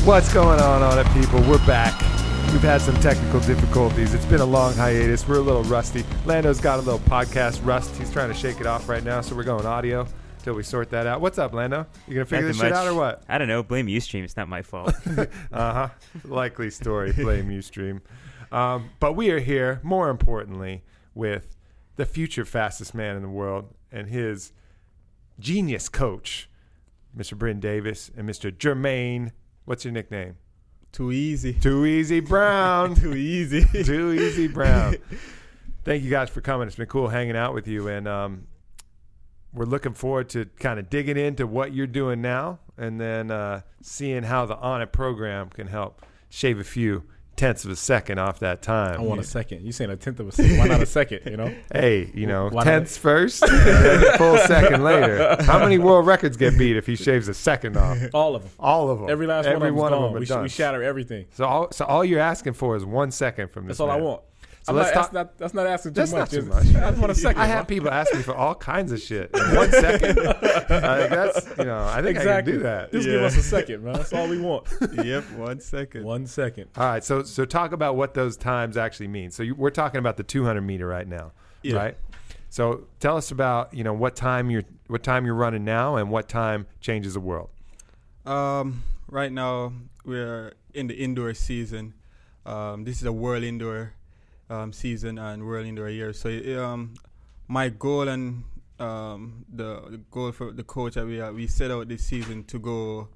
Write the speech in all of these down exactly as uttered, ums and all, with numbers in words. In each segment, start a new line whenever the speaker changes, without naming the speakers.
What's going on on it, people? We're back. We've had some technical difficulties. It's been a long hiatus. We're a little rusty. Lando's got a little podcast rust. He's trying to shake it off right now, so we're going audio until we sort that out. What's up, Lando? You going to figure this shit out or what?
I don't know. Blame Ustream. It's not my fault.
uh-huh. Likely story. Blame Ustream. Um, but we are here, more importantly, with the future fastest man in the world and his genius coach, Mister Bryn Davis, and Mister Jermaine. What's your nickname?
Too easy.
Too easy Brown.
Too easy.
Too easy Brown. Thank you guys for coming. It's been cool hanging out with you. And um, we're looking forward to kind of digging into what you're doing now and then uh, seeing how the On It program can help shave a few tenths of a second off that time.
I want a second. You saying a tenth of a second. Why not a second, you know?
Hey, you know,
Why
tenths first and then a full second later. How many world records get beat if he shaves a second off?
All of them.
All of them.
Every last
Every
one of them.
one of them are
we, sh-
done.
we shatter everything.
So all, so all you're asking for is one second from this
That's all
man.
I want.
So
I'm
let's
not,
talk.
that's, not, that's not asking too
That's
much.
not too
is it?
much.
I just want a second.
I have people ask me for all kinds of shit in one second. Like that's, you know, I think
exactly.
I can do that.
Just
Yeah.
give us a second, man. That's all we want.
Yep, one second.
One second.
All right, so so talk about what those times actually mean. So you, we're talking about the two hundred meter right now,
Yeah.
right? So tell us about, you know, what time you're what time you're running now and what time changes the world.
Um, right now we're in the indoor season. Um, this is a world indoor um, season and world indoor year. So um, my goal and um, the, the goal for the coach that we uh, we set out this season to go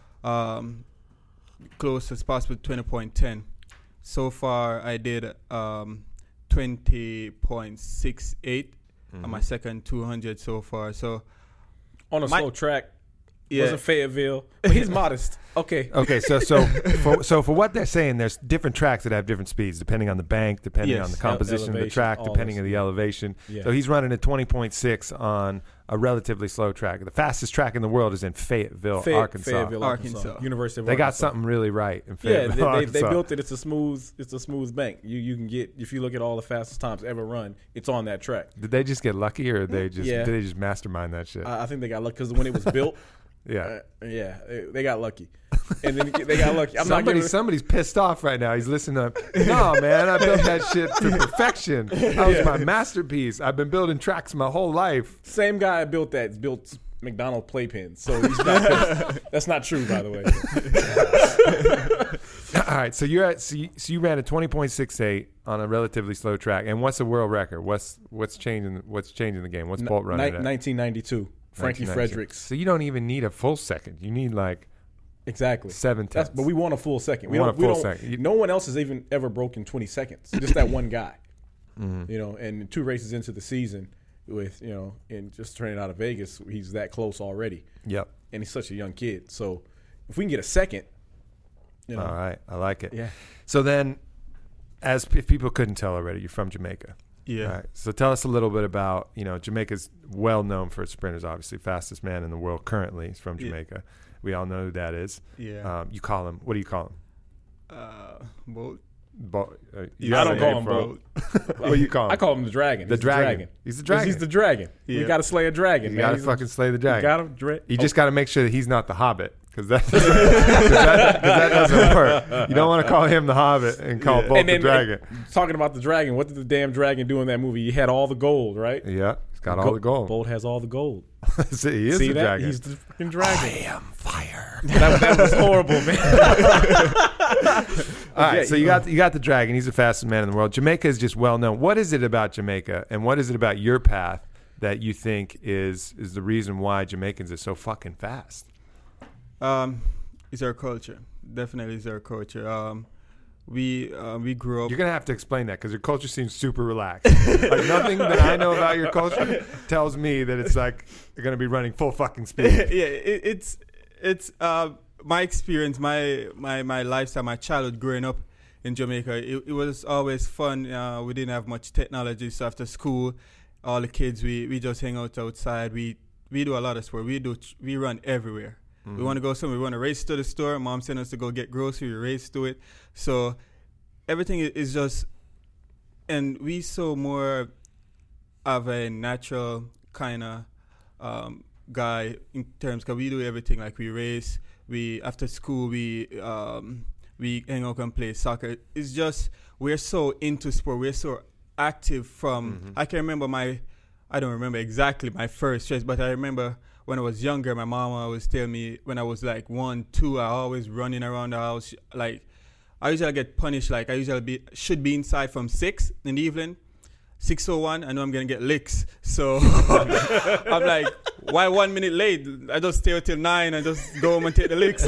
um, close as possible to twenty point ten. So far, I did um, twenty point six eight
Mm-hmm.
on my second two hundred so far. So
On a
My-
slow track.
yeah,
Wasn't Fayetteville. But he's modest. Okay.
Okay, so so for, so for what they're saying, there's different tracks that have different speeds depending on the bank, depending
Yes.
on the composition of the
Elevation,
track,
all
depending
this.
on the elevation.
Yeah.
So he's running at twenty point six on a relatively slow track. The fastest track in the world is in Fayetteville,
Fay-
Arkansas.
Fayetteville, Arkansas.
Arkansas.
University of
They got
Arkansas.
something really right in
Yeah,
Fayetteville,
they, they, they
Arkansas.
built it. It's a smooth. It's a smooth bank. You you can get if you look at all the fastest times ever run. It's on that track.
Did they just get lucky, or they just
Yeah.
did they just mastermind that shit?
I, I think they got lucky because when it was built,
yeah.
uh, yeah, they, they got lucky, and then they got lucky. I'm
Somebody,
not giving,
somebody's pissed off right now. He's listening to, no, man, I built that shit to perfection. That was
Yeah.
my masterpiece. I've been building tracks my whole life.
same guy that built that built McDonald's playpens. So he's not. That's not true, by the way.
All right, so you're at so you, so you ran a twenty point six eight on a relatively slow track. And what's the world record? What's what's changing? What's changing the game? What's Bolt running
Ni-
at?
nineteen ninety-two. Frankie
nineteen ninety-two.
Fredericks.
So you don't even need a full second. You need like
Exactly.
seven
That's,
tenths.
but we want a full second.
We
We,
want
don't,
a
we
full
don't,
second. You-
No one else has even ever broken twenty seconds. Just that one guy.
Mm-hmm.
You know, and two races into the season, with you know, and just turning out of Vegas, he's that close already,
Yep.
and he's such a young kid. So if we can get a second, you know,
All right, I like it.
yeah.
So then, as if people couldn't tell already, you're from Jamaica.
yeah.
All right. So tell us a little bit about, you know, Jamaica's well known for its sprinters, obviously. Fastest man in the world currently is from
Yeah.
Jamaica. We all know who that is.
Yeah.
Um, you call him, what do you call him?
Uh, Bolt.
Bo- uh, you
I
got
don't
a
call
name
him
for
Bolt.
What do you call him?
I call him the Dragon.
The
He's
Dragon. He's the
'Cause
Dragon.
He's the Dragon.
Yeah.
We got to slay a dragon,
You
man.
got to
He's a-
fucking slay the
You
dragon.
got him. Dra-
You
oh,
just got to make sure that he's not the Hobbit, because that, 'cause that, 'cause that doesn't work. You don't want to call him the Hobbit and call
Yeah.
Bolt
and then,
the dragon.
and talking about the dragon, what did the damn dragon do in that movie? He had all the gold, right?
Yeah, he's got all the gold.
Bolt has all the gold.
See, he is
See
the
that?
dragon.
He's the freaking dragon.
I am fire.
that, that was horrible, man.
All right,
Yeah,
so
you-
you got you got the dragon. He's the fastest man in the world. Jamaica is just well known. What is it about Jamaica, and what is it about your path that you think is is the reason why Jamaicans are so fucking fast?
Um, it's our culture. Definitely, it's our culture. Um, we uh, we grew up.
You're gonna have to explain that because your culture seems super relaxed. Like nothing that I know about your culture tells me that it's like you're gonna be running full fucking
yeah,
speed.
it, it's it's uh, my experience, my my my lifestyle, my childhood growing up in Jamaica. It, it was always fun. Uh, we didn't have much technology, so after school, all the kids we, we just hang out outside. We we do a lot of sport. We do we run everywhere. Mm-hmm. We want to go somewhere. We want to race to the store. Mom sent us to go get groceries. We race to it. So everything is just, and we saw more of a natural kind of um, guy in terms because we do everything. Like we race, we after school we um, we hang out and play soccer. It's just we're so into sport. We're so active. From
Mm-hmm.
I can remember my, I don't remember exactly my first race, but I remember when I was younger, my mom always tell me when I was like one, two, I always running around the house. Like I usually get punished. Like I usually be should be inside from six in the evening. six oh one, I know I'm going to get licks. So I'm like, why one minute late? I just stay until nine and just go home and take the licks.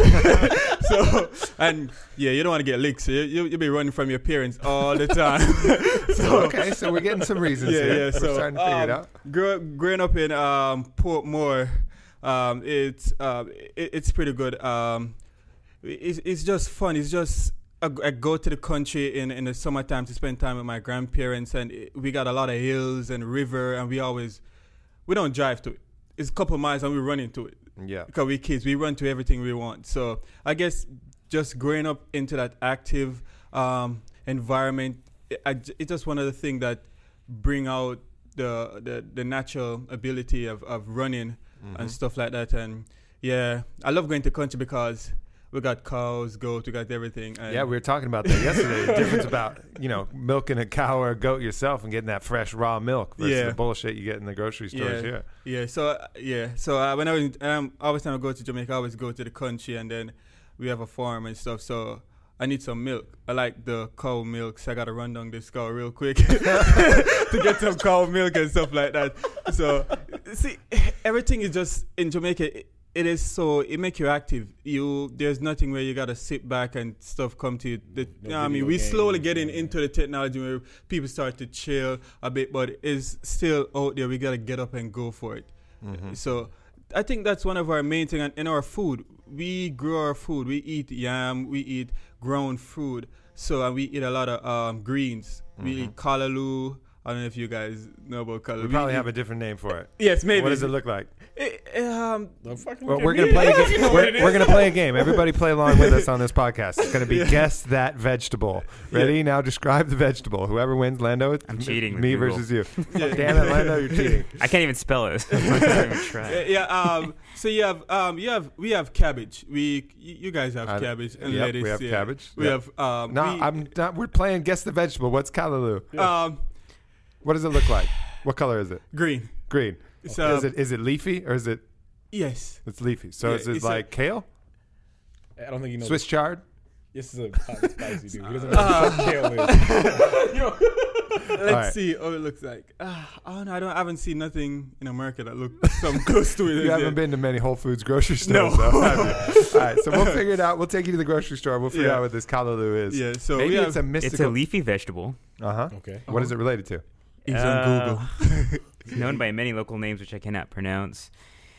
So, and yeah, you don't want to get licks. You, you, you'll be running from your parents all the time.
So, okay, so we're getting some reasons
Yeah,
here.
yeah.
We're
So,
starting to figure it
um,
out.
grow, growing up in um, Portmore, um, it's, uh, it, it's pretty good. Um, it's, it's just fun. It's just... I, I go to the country in, in the summertime to spend time with my grandparents, and it, we got a lot of hills and river, and we always, we don't drive to it. It's a couple miles and we run into it.
Yeah.
Because we kids, we run to everything we want. So I guess just growing up into that active um, environment, it, I, it's just one of the things that bring out the the, the natural ability of, of running
Mm-hmm.
and stuff like that. And yeah, I love going to country because we got cows, goats, we got everything. And
Yeah, we were talking about that yesterday. The difference about, you know, milking a cow or a goat yourself and getting that fresh raw milk versus
Yeah.
the bullshit you get in the grocery stores
Yeah.
here.
Yeah, so uh, yeah, so uh, when I was, um, always time I go to Jamaica, I always go to the country, and then we have a farm and stuff. So I need some milk. I like the cow milk, so I gotta run down this cow real quick to get some cow milk and stuff like that. So see, everything is just in Jamaica. It, it is so it make you active. You there's nothing where you gotta sit back and stuff come to you. The,
No
you know what I mean,
video
we slowly
games,
getting
yeah.
into the technology where people start to chill a bit, but it's still out there. We gotta get up and go for it.
Mm-hmm.
So I think that's one of our main thing. And in our food, we grow our food. We eat yam. We eat ground food. So and we eat a lot of um, greens. We
Mhm.
eat callaloo. I don't know if you guys know about callaloo.
We probably
eat-
have a different name for it.
yes, maybe.
What does it look like?
It- it, um,
Don't fucking
Well,
look
we're
at
gonna
me.
play a
I don't
game.
know what it
We're, we're
is.
gonna play a game. Everybody play along with us on this podcast. It's gonna be guess that vegetable. Ready? Now describe the vegetable. Whoever wins, Lando. it's
I'm
m-
cheating with
Me
Google.
versus you.
Yeah.
Damn it, Lando, you're cheating.
I can't even spell it. I'm not gonna even try.
yeah, yeah, um, so you have um, you have we have cabbage. We y- you guys have
Uh,
cabbage and
yep,
lettuce.
we have
yeah.
cabbage.
We
Yep.
have um,
No,
we,
I'm not. We're playing guess the vegetable. What's callaloo?
um,
What does it look like? What color is it?
green.
Green.
So
is it is it leafy or is it?
yes.
It's leafy. So
Yeah,
is it
it's a-
like kale?
I don't think you know.
Swiss chard?
This is a hot and spicy dude. He doesn't know
Uh,
what kale is.
Let's
right.
see what it looks like. Uh, oh no, I don't. I haven't seen nothing in America that looks some close to it.
You haven't
yet.
been to many Whole Foods grocery
No.
stores, though, have you? All right, so we'll figure it out. We'll take you to the grocery store. We'll figure
Yeah.
out what this callaloo is.
Yeah. So
Maybe
we have
it's a mystical.
It's a leafy vegetable.
Uh huh.
Okay.
What is it related to?
He's
Uh,
on Google.
It's known by many local names which I cannot pronounce.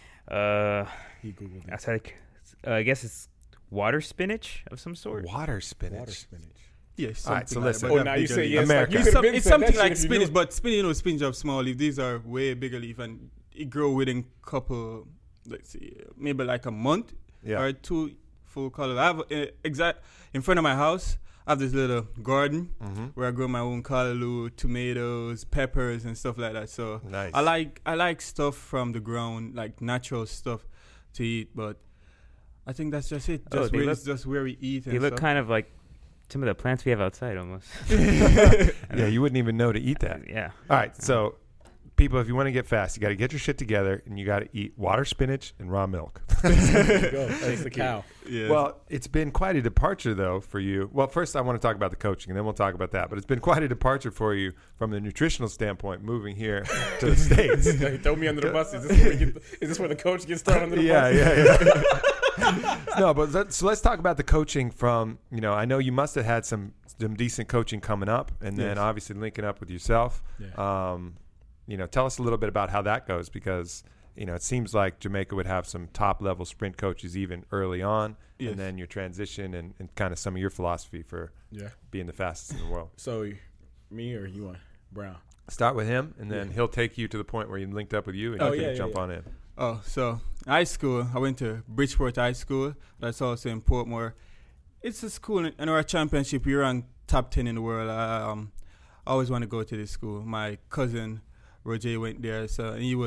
Uh,
He googled
I
it.
like, uh, I guess it's water spinach of some sort.
Water spinach.
Water spinach.
Yes.
All right, so
something like
listen.
that,
Oh,
but
now
that
you
bigger
say
leaf.
yes.
America.
Like, you
It's,
could've
some,
been
it's
said
something
that shit
like
if you
spinach,
knew.
but spinach, you know, spinach of small leaf. These are way bigger leaf, and it grow within couple, let's see, maybe like a month
Yeah.
or two full color. I have uh, exact in front of my house. I have this little garden
Mm-hmm.
where I grow my own callaloo, tomatoes, peppers, and stuff like that. So
Nice.
I like I like stuff from the ground, like natural stuff to eat. But I think that's just it.
Oh,
Just
they
where,
look-
it's just where we eat.
They
and
look
stuff.
kind of like some of the plants we have outside almost.
Yeah, you wouldn't even know to eat that.
Yeah.
All right, so people, if you want to get fast, you got to get your shit together and you got to eat water spinach and raw milk.
There you go. That's the cow.
Yeah.
Well, it's been quite a departure, though, for you. Well, first, I want to talk about the coaching, and then we'll talk about that. But it's been quite a departure for you from the nutritional standpoint, moving here to the States.
He throw me under the bus. Is this, where we get, is this where the coach gets thrown under the
yeah,
bus?
yeah, yeah. No, but let, so let's talk about the coaching from, you know, I know you must have had some, some decent coaching coming up, and then
Yes.
obviously linking up with yourself.
Yeah.
Um, you know, tell us a little bit about how that goes, because you know it seems like Jamaica would have some top level sprint coaches even early on,
Yes.
and then your transition and, and kind of some of your philosophy for
Yeah.
being the fastest in the world.
So, me or you want Brown?
Start with him, and then
Yeah.
he'll take you to the point where you linked up with you, and
Oh,
you can
yeah, yeah,
jump
yeah.
on in.
Oh, so high school, I went to Bridgeport High School. That's also in Portmore. It's a school in, in our championship. We ranked top ten in the world. I, um, I always want to go to this school. My cousin Roger went there, so he was a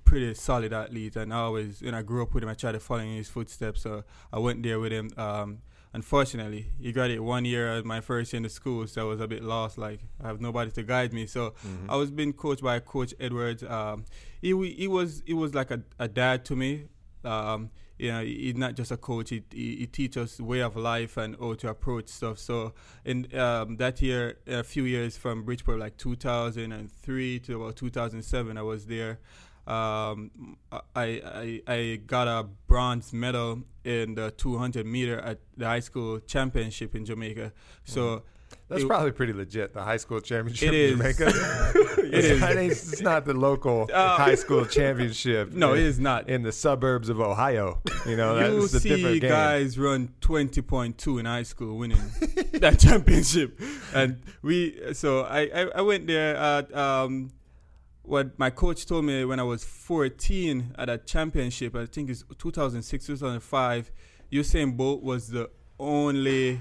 pretty solid athlete, and I always, when I grew up with him, I tried to follow in his footsteps. So I went there with him. Um, unfortunately, he graduated one year as my first year in the school, so I was a bit lost. Like, I have nobody to guide me. So
Mm-hmm.
I was being coached by Coach Edwards. Um, he he was he was like a, a dad to me. Um, you know, he's not just a coach. He he, he teaches us the way of life and how to approach stuff. So in um, that year, a few years from Bridgeport, like two thousand three to about two thousand seven, I was there. Um, I, I I got a bronze medal in the two hundred meter at the high school championship in Jamaica. So
That's
it,
probably pretty legit. The high school championship
It
in
is.
Jamaica.
It
it's,
is.
Not, it's it's not the local
Uh,
high school championship.
no,
in,
it is not.
in the suburbs of Ohio. You know,
You
that's a
see
different game.
guys run twenty point two in high school winning that championship. And we, so I, I, I went there at, um, what my coach told me when I was fourteen at a championship, I think it's two thousand six, two thousand five, Usain Bolt was the only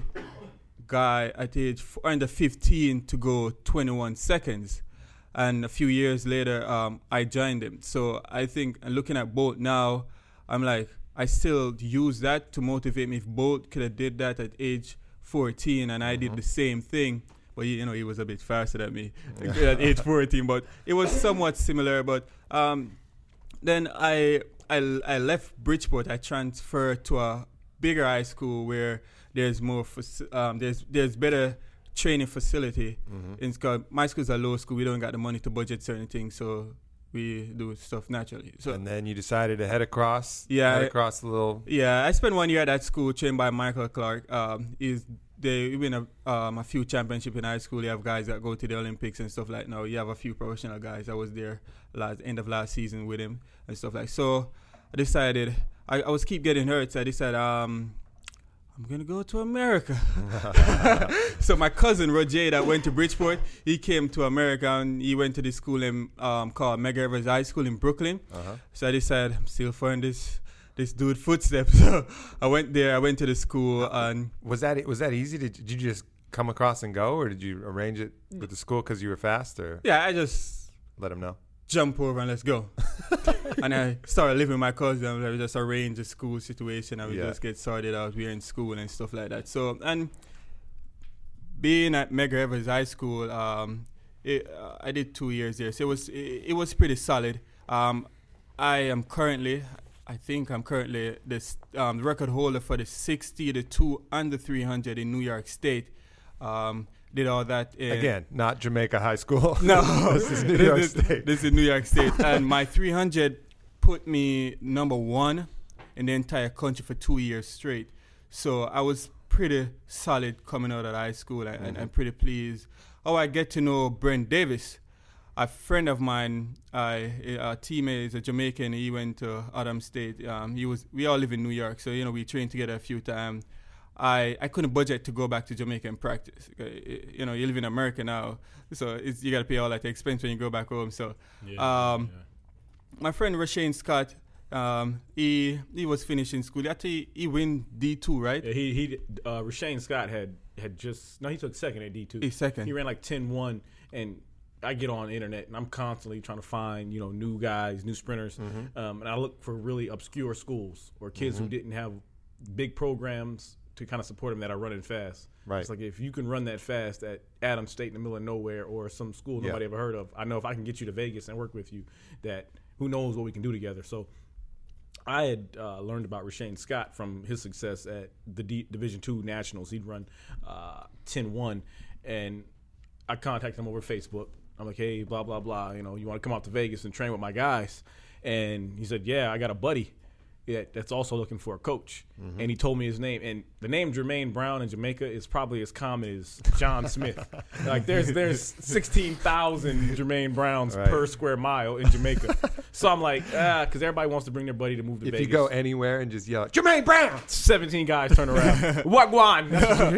guy at age f- under fifteen to go twenty-one seconds. And a few years later, um, I joined him. So I think, and looking at Bolt now, I'm like, I still use that to motivate me. If Bolt could have did that at age fourteen and I did the same thing, well, you know, he was a bit faster than me at age fourteen, but it was somewhat similar. But um, then I, I I left Bridgeport. I transferred to a bigger high school where there's more faci- um, there's there's better training facility.
Mm-hmm.
In school, my school's a low school. We don't got the money to budget certain things, so we do stuff naturally. So
And then you decided to head across.
Yeah,
Head
I-
across the little.
yeah, I spent one year at that school trained by Michael Clark. Um, he's they win a um, a few championship in high school. You have guys that go to the Olympics and stuff like. Now you have a few professional guys. I was there last end of last season with him and stuff like. So I decided I, I was keep getting hurt. So I decided um, I'm gonna go to America. So my cousin Roger that went to Bridgeport, he came to America and he went to this school in um, called Medgar Evers High School in Brooklyn.
Uh-huh.
So I decided I'm still following this this dude footsteps. So I went there. I went to the school and
Was that was that easy? Did, did you just come across and go, or did you arrange it with the school because you were fast, or
yeah, I just
let them know?
jump over and let's go. And I started living with my cousin. I would just arrange the school situation. I would
Yeah.
just get sorted out. We were in school and stuff like that. So and being at Medgar Evers High School, um, it, uh, I did two years there. So it was it, it was pretty solid. Um, I am currently. I think I'm currently the um, record holder for the sixty, the two, and the three hundred in New York State. Um, did all that in,
Again, not Jamaica High School.
No,
This is New York
this,
State.
This is New York State, and my three hundred put me number one in the entire country for two years straight. So I was pretty solid coming out of high school, and, and I'm pretty pleased. Oh, I get to know Brent Davis. A friend of mine, uh, a teammate, is a Jamaican. He went to Adams State. Um, he was. We all live in New York, so you know we trained together a few times. I, I couldn't budget to go back to Jamaica and practice. You know, you live in America now, so it's, you got to pay all that expense when you go back home. So,
Yeah,
um,
yeah.
my friend Rashane Scott, um, he he was finishing school. Actually, he win D two, right?
Yeah, he he uh, Rashane Scott had had just no, he took second at D two.
He's second.
He ran like ten one, and I get on the internet and I'm constantly trying to find you know new guys, new sprinters,
Mm-hmm.
um, and I look for really obscure schools or kids
Mm-hmm.
who didn't have big programs to kind of support them that are running fast.
Right.
It's like if you can run that fast at Adams State in the middle of nowhere or some school
Yeah.
nobody ever heard of, I know if I can get you to Vegas and work with you, that who knows what we can do together. So I had uh, learned about Rashane Scott from his success at the D- Division two Nationals. He'd run uh, ten one, and I contacted him over Facebook. I'm like, hey, blah, blah, blah. You know, you want to come out to Vegas and train with my guys? And he said, yeah, I got a buddy that, that's also looking for a coach.
Mm-hmm.
And he told me his name. And the name Jermaine Brown in Jamaica is probably as common as John Smith. Like, there's there's sixteen thousand Jermaine Browns
Right.
per square mile in Jamaica. So I'm like, ah, because everybody wants to bring their buddy to move to
If
Vegas.
you go anywhere and just yell, Jermaine Brown!
seventeen guys turn around. Wagwan!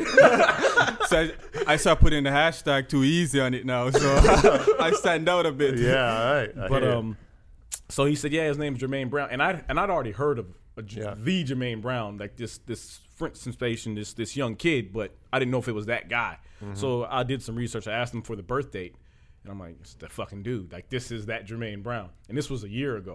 So I, I start putting the hashtag too easy on it now, so I stand out a bit.
Yeah, all right. I
But
hear.
um, so he said, yeah, his name's Jermaine Brown, and I and I'd already heard of a, J-
Yeah.
the Jermaine Brown, like this this French sensation, this this young kid, but I didn't know if it was that guy.
Mm-hmm.
So I did some research. I asked him for the birth date, and I'm like, it's the fucking dude. Like this is that Jermaine Brown, and this was a year ago.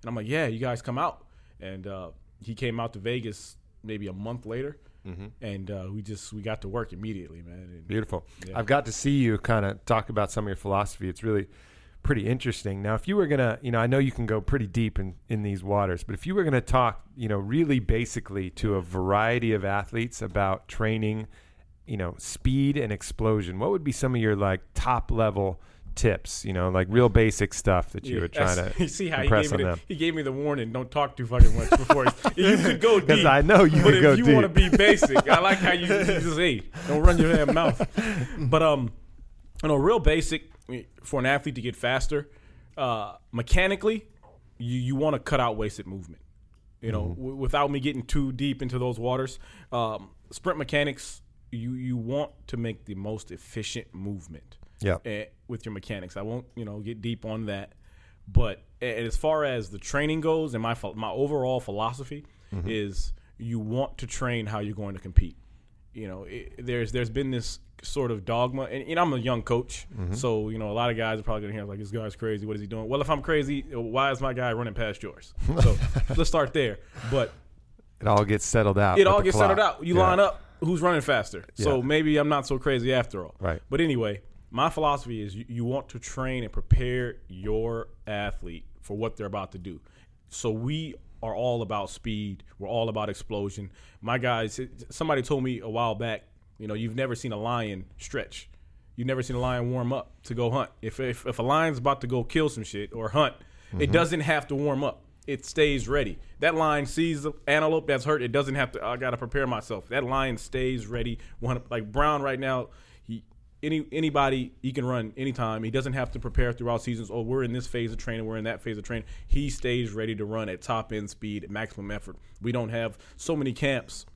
And I'm like, yeah, you guys come out. And uh, he came out to Vegas maybe a month later. Mm-hmm. And uh, we just we got to work immediately, man. And,
Beautiful.
Yeah.
I've got to see you kind of talk about some of your philosophy. It's really pretty interesting. Now, if you were going to, you know, I know you can go pretty deep in, in these waters, but if you were going to talk, you know, really basically to a variety of athletes about training, you know, speed and explosion, what would be some of your like top level tips, you know, like real basic stuff that you
Yeah,
were trying to
you see how
impress
he gave, me
on
the,
them?
he gave me the warning, don't talk too fucking much before. You could go
Because
deep.
I know you
but
could go
if you
deep.
want to be basic, I like how you, you just, hey, don't run your damn mouth. But, um, you know, real basic for an athlete to get faster, uh, mechanically, you, you want to cut out wasted movement. You know,
Mm-hmm.
w- without me getting too deep into those waters, um, sprint mechanics, you, you want to make the most efficient movement.
Yeah.
uh, with your mechanics. I won't, you know, get deep on that. But uh, as far as the training goes, and my ph- my overall philosophy mm-hmm. is you want to train how you're going to compete. You know, it, there's there's been this sort of dogma, and, and I'm a young coach, mm-hmm. so you know a lot of guys are probably gonna hear like, this guy's crazy. What is he doing? Well, if I'm crazy, why is my guy running past yours? So let's start there. But
it all gets settled out.
It
with
all
the
gets
clock.
settled out. You
Yeah.
line up. Who's running faster? So
Yeah.
maybe I'm not so crazy after all.
Right.
But anyway, my philosophy is you, you want to train and prepare your athlete for what they're about to do. So we are all about speed. We're all about explosion. My guys, somebody told me a while back, you know, you've never seen a lion stretch. You've never seen a lion warm up to go hunt. If if, if a lion's about to go kill some shit or hunt, mm-hmm. it doesn't have to warm up. It stays ready. That lion sees the antelope that's hurt. It doesn't have to, I got to prepare myself. That lion stays ready. Like Brown right now, he any anybody, he can run anytime. He doesn't have to prepare throughout seasons. Oh, we're in this phase of training. We're in that phase of training. He stays ready to run at top end speed, at maximum effort. We don't have so many camps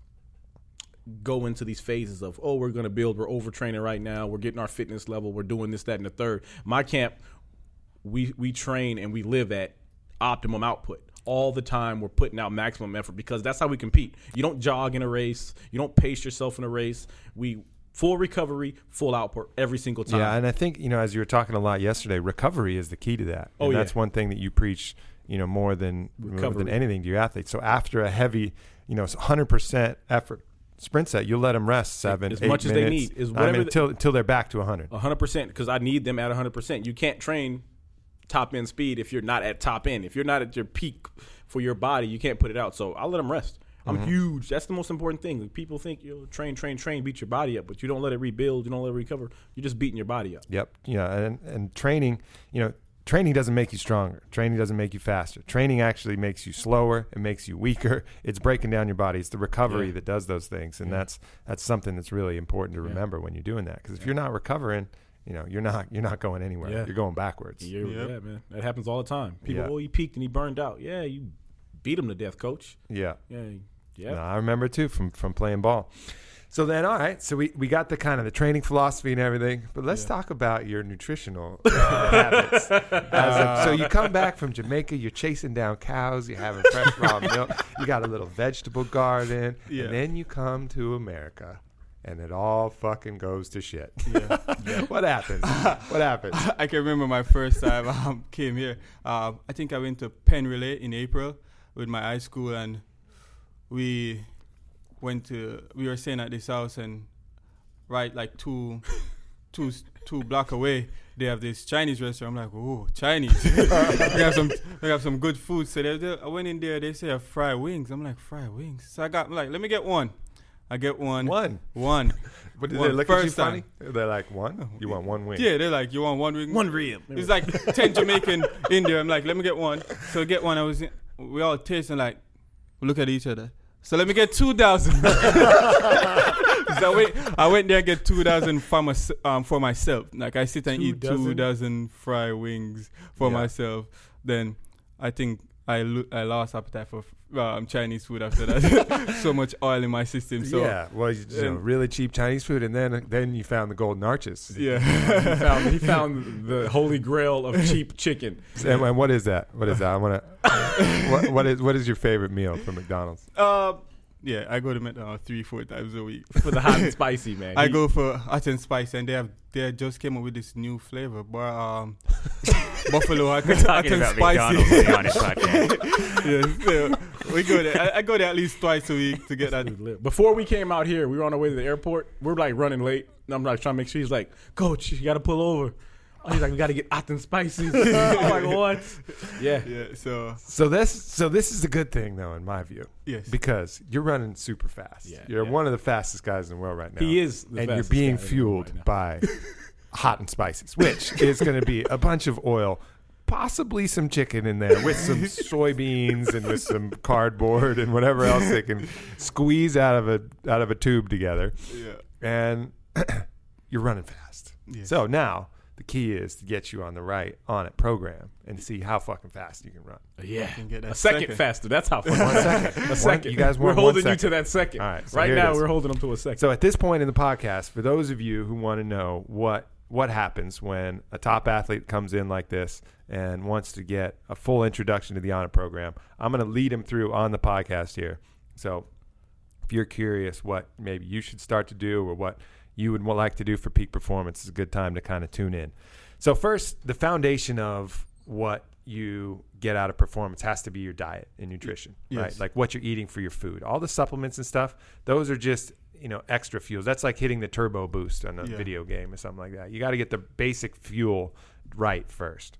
go into these phases of, oh, we're going to build. We're overtraining right now. We're getting our fitness level. We're doing this, that, and the third. My camp, we we train and we live at optimum output all the time. We're putting out maximum effort because that's how we compete. You don't jog in a race. You don't pace yourself in a race. We full recovery, full output every single time.
Yeah, and I think, you know, as you were talking a lot yesterday, recovery is the key to that.
Oh,
and
yeah.
that's one thing that you preach, you know, more than more
Recovery.
than anything to your athletes. So after a heavy, you know, one hundred percent effort sprint set, you'll let them rest seven,
as
eight
much as
minutes.
they need. Is
I
whatever
mean,
the-
until until they're back to one hundred.
one hundred percent because I need them at one hundred percent. You can't train top end speed if you're not at top end. If you're not at your peak for your body, you can't put it out. So I'll let them rest. I'm
Mm-hmm.
huge. That's the most important thing. Like, people think you know, train, train, train, beat your body up, but you don't let it rebuild. You don't let it recover. You're just beating your body up.
Yep. Yeah, and and training, you know, training doesn't make you stronger. Training doesn't make you faster. Training actually makes you slower. It makes you weaker. It's breaking down your body. It's the recovery
Yeah.
that does those things, and
Yeah.
that's that's something that's really important to
Yeah.
remember when you're doing that. Because if you're not recovering, you know, you're not you're not going anywhere.
Yeah.
You're going backwards.
You're,
Yep.
Yeah, man. That happens all the time. People,
Yeah.
oh, he peaked and he burned out. Yeah, you beat him to death, coach.
Yeah.
Yeah, yeah.
No, I remember too from from playing ball. So then, all right. So we, we got the kind of the training philosophy and everything, but let's
Yeah.
talk about your nutritional uh, habits. As a- so you come back from Jamaica, you're chasing down cows, you're having fresh raw milk, you got a little vegetable garden,
Yeah.
and then you come to America, and it all fucking goes to shit. What happens? What happens?
I can remember my first time I um, came here. Uh, I think I went to Penn Relay in April with my high school, and we went to. We were staying at this house, and right like two, two, two block away, they have this Chinese restaurant. I'm like, oh, Chinese. they have some. They have some good food. So they, they, I went in there. They say fried wings. I'm like, fried wings. So I got I'm like, let me get one. I get one.
One.
One.
But did
One
they look at you
first time.
funny? They're like, one? You want one wing?
Yeah, they're like, you want one wing?
One rib.
It's like ten Jamaican in there. I'm like, let me get one. So I get one. I was, in, we all tasting like, we look at each other. So let me get two thousand. So I went, I went there and get two thousand for, my, um, for myself. Like I sit and
Two
eat
dozen?
two dozen fried wings for
Yeah.
myself. Then I think I lo- I lost appetite for um, Chinese food after that. So much oil in my system. So
yeah, well, you, you know,
um,
really cheap Chinese food, and then then you found the golden arches.
yeah.
he, found, he found the holy grail of cheap chicken.
And, and what is that? What is that? I want to. what, what is what is your favorite meal from McDonald's?
Uh, Yeah, I go to McDonald's three, four times a week.
For the hot and spicy, man.
I
He-
go for hot and spicy, and they have they just came up with this new flavor, but um, buffalo hot,
We're
hot
talking
and
about
spicy.
McDonald's on the Honest Podcast.
Yes, so we go there. I, I go there at least twice a week to get that.
Before we came out here, we were on our way to the airport. We're like running late. And I'm like trying to make sure. He's like, Coach, you got to pull over. Oh, he's like, we got to get hot and spicy. I'm like, what? Yeah.
Yeah, so
So this so this is a good thing though, in my view,
yes,
because you're running super fast.
Yeah,
you're
yeah.
one of the fastest guys in the world right now.
He is the
and you're
fastest
being
guy in the world
fueled
right now.
by hot and spices, which is going to be a bunch of oil, possibly some chicken in there with some soybeans and with some cardboard and whatever else they can squeeze out of a out of a tube together.
yeah,
And you're running fast.
yes.
So now the key is to get you on the right on it program and see how fucking fast you can run.
Yeah.
can get that
A second,
second.
faster. That's how fast.
One second.
A second.
You guys
we're
want one
holding you
second.
to that second.
All right, so
right
here it
now,
is.
we're holding them to a second.
So at this point in the podcast, for those of you who want to know what what happens when a top athlete comes in like this and wants to get a full introduction to the Honor program, I'm going to lead him through on the podcast here. So if you're curious what maybe you should start to do or what you would like to do for peak performance, is a good time to kind of tune in. So first, the foundation of what you get out of performance has to be your diet and nutrition,
Yes.
right? Like what you're eating for your food. All the supplements and stuff, those are just, you know, extra fuels. That's like hitting the turbo boost on a
Yeah.
video game or something like that. You got to get the basic fuel right first.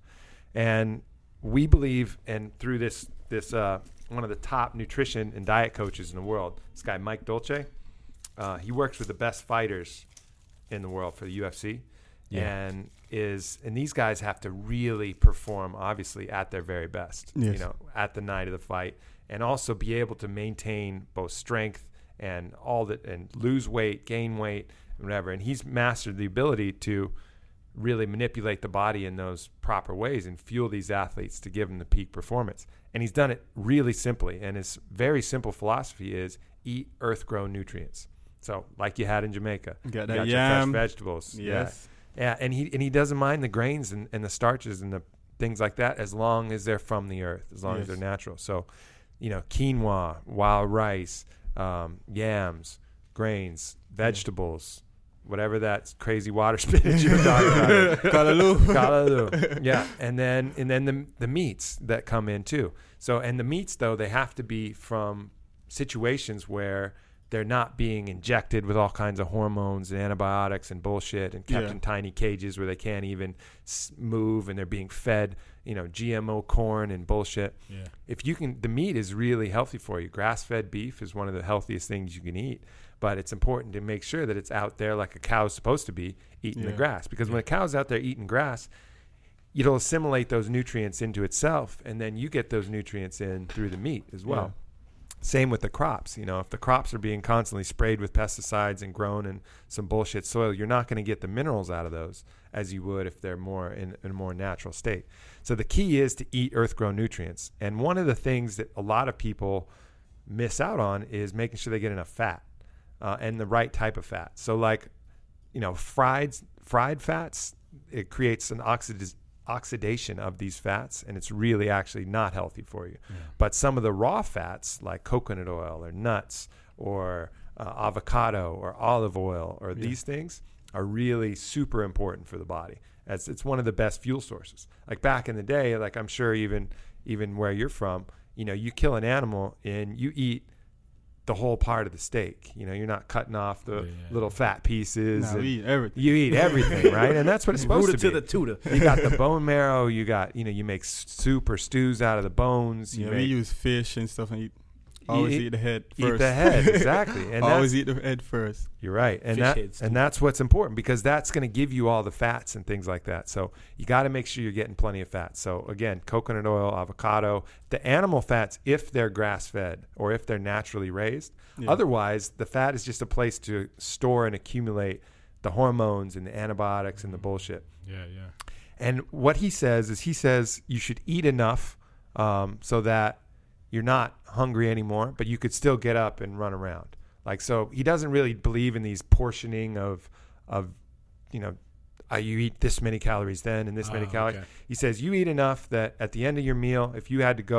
And we believe, and through this, this uh, one of the top nutrition and diet coaches in the world, this guy, Mike Dolce, uh, he works with the best fighters in the world for the U F C.
Yeah.
And is and these guys have to really perform obviously at their very best,
Yes.
you know, at the night of the fight, and also be able to maintain both strength and all that, and lose weight, gain weight, whatever. And he's mastered the ability to really manipulate the body in those proper ways and fuel these athletes to give them the peak performance. And he's done it really simply. And his very simple philosophy is eat earth-grown nutrients. So like you had in Jamaica,
Got
you
that
got
yam.
your fresh vegetables.
Yes.
Yeah. Yeah, and he and he doesn't mind the grains and, and the starches and the things like that as long as they're from the earth, as long as
Yes.
they're natural. So, you know, quinoa, wild rice, um, yams, grains, vegetables, whatever that crazy water spinach you're talking about.
Callaloo.
Callaloo. Yeah, and then and then the the meats that come in too. So and the meats though, they have to be from situations where they're not being injected with all kinds of hormones and antibiotics and bullshit and kept
Yeah.
in tiny cages where they can't even s- move, and they're being fed, you know, G M O corn and bullshit.
Yeah.
If you can, the meat is really healthy for you. Grass-fed beef is one of the healthiest things you can eat, but it's important to make sure that it's out there like a cow's supposed to be eating the
Yeah.
grass, because when a cow's out there eating grass, it'll assimilate those nutrients into itself, and then you get those nutrients in through the meat as well. Same with the crops. You know, if the crops are being constantly sprayed with pesticides and grown in some bullshit soil, you're not going to get the minerals out of those as you would if they're more in, in a more natural state. So the key is to eat earth-grown nutrients. And one of the things that a lot of people miss out on is making sure they get enough fat uh, and the right type of fat. So like, you know, fried fried fats, it creates an oxidiz- oxidation of these fats, and it's really actually not healthy for you.
Yeah.
But some of the raw fats like coconut oil or nuts or uh, avocado or olive oil or
Yeah.
these things are really super important for the body. As it's one of the best fuel sources. Like back in the day, like I'm sure even even where you're from, you know, you kill an animal and you eat the whole part of the steak. You know, you're not cutting off the
Yeah.
little fat pieces.
Nah,
and
we eat everything.
you eat everything, right? And that's what it's supposed
Rooter
to
to
be.
the tutor.
You got the bone marrow. You got, you know, you make soup or stews out of the bones. You
Yeah, we
make,
use fish and stuff and eat. Always
eat-
eat, the head first.
eat the head, exactly. And
Always
that's,
eat the head first.
you're right, and
Fish
that
heads,
and
too.
that's what's important, because that's going to give you all the fats and things like that. So you got to make sure you're getting plenty of fat. So again, coconut oil, avocado, the animal fats, if they're grass fed or if they're naturally raised.
Yeah.
Otherwise, the fat is just a place to store and accumulate the hormones and the antibiotics and the bullshit.
Yeah, yeah.
And what he says is he says you should eat enough um, so that you're not hungry anymore, but you could still get up and run around. Like, so he doesn't really believe in these portioning of, of, you know, uh, you eat this many calories then and this many
Oh,
calories.
okay.
He says you eat enough that at the end of your meal, if you had to go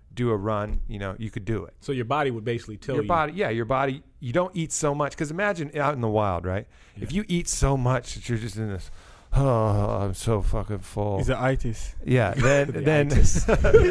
do a run, you know, you could do it.
So your body would basically tell
Your
you.
body, yeah, your body, you don't eat so much. Because imagine out in the wild, right?
Yeah.
If you eat so much that you're just in this, oh, I'm so fucking full.
Is it itis?
Yeah, then
The
then
itis.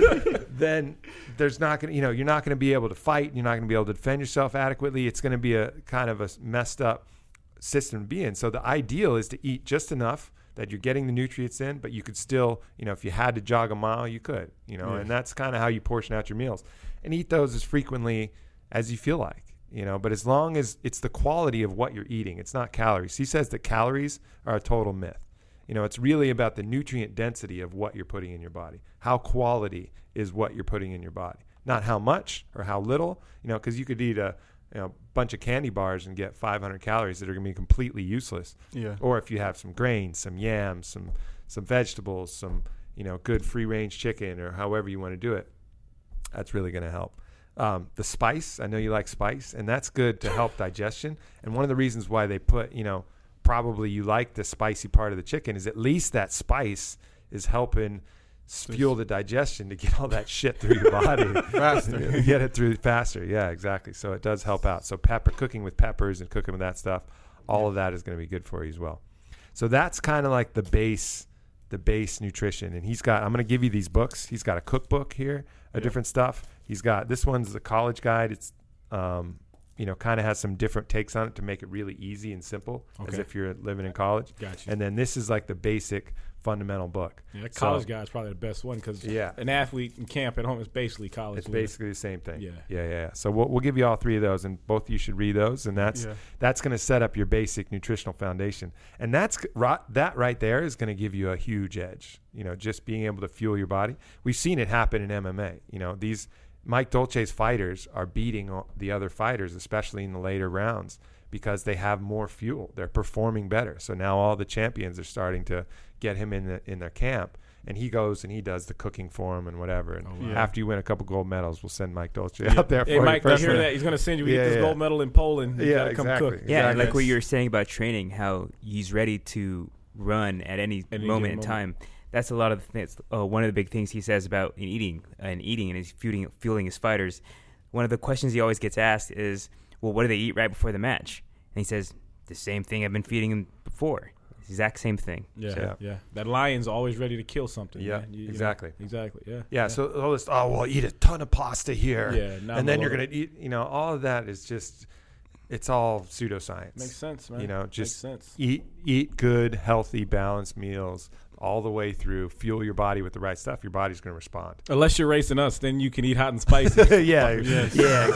then there's not gonna, you know, you're not gonna be able to fight. You're not gonna be able to defend yourself adequately. It's gonna be a kind of a messed up system to be in. So the ideal is to eat just enough that you're getting the nutrients in, but you could still, you know, if you had to jog a mile, you could, you know,
Yeah.
and that's kind of how you portion out your meals and eat those as frequently as you feel like, you know, but as long as it's the quality of what you're eating, it's not calories. He says that calories are a total myth. You know, it's really about the nutrient density of what you're putting in your body. How quality is what you're putting in your body, not how much or how little, you know, because you could eat a you know, bunch of candy bars and get five hundred calories that are going to be completely useless.
Yeah.
Or if you have some grains, some yams, some some vegetables, some, you know, good free range chicken or however you want to do it, that's really going to help. Um, the spice, I know you like spice, and that's good to help digestion. And one of the reasons why they put, you know, probably you like the spicy part of the chicken is at least that spice is helping fuel the digestion to get all that shit through your body
Faster.
get it through faster. Yeah, exactly. So it does help out. So pepper, cooking with peppers and cooking with that stuff, all of that is going to be good for you as well. So that's kind of like the base, the base nutrition. And he's got, I'm going to give you these books. He's got a cookbook here of
Yeah.
different stuff. He's got, this one's the college guide. It's, um, you know, kind of has some different takes on it to make it really easy and simple as
Okay.
if you're living in college.
Gotcha.
And then this is like the basic fundamental book.
Yeah, that
So-
college guy is probably the best one because
Yeah.
an athlete in camp at home is basically college.
It's
living.
basically the same thing.
Yeah.
yeah, yeah. yeah. So we'll, we'll give you all three of those, and both of you should read those, and that's
Yeah.
that's going to set up your basic nutritional foundation, and that's right, that right there is going to give you a huge edge. You know, just being able to fuel your body. We've seen it happen in M M A. You know, these Mike Dolce's fighters are beating all the other fighters, especially in the later rounds, because they have more fuel. They're performing better. So now all the champions are starting to get him in the, in their camp, and he goes and he does the cooking for him and whatever. And
Oh, wow.
Yeah.
after you win a couple gold medals, we'll send Mike Dolce
Yeah.
out there for
Hey,
you
Mike, you hear
personally.
that? He's going to send you to
Yeah,
get this
yeah.
gold medal in Poland. You
Yeah,
gotta come
exactly.
cook.
Yeah, and
Exactly.
like what you were saying about training, how he's ready to run at any,
Any
moment in
given
time. That's a lot of the things. Uh, one of the big things he says about in eating and eating and he's fueling, fueling his fighters. One of the questions he always gets asked is, "Well, what do they eat right before the match?" And he says, "The same thing I've been feeding them before. It's the exact same thing."
Yeah,
So-
yeah, That lion's always ready to kill something.
Yeah,
man. You- you know,
exactly.
exactly. Yeah.
Yeah, so all this, oh, well, eat a ton of pasta here.
Yeah, now
and
I'm
then
all
you're
over.
going to eat, you know, all of that is just, it's all pseudoscience.
Makes sense, man.
You know, just
Makes sense.
eat eat good, healthy, balanced meals all the way through. Fuel your body with the right stuff. Your body's going to respond.
Unless you're racing us, then you can eat hot and spicy.
yeah,
Yes.
yeah,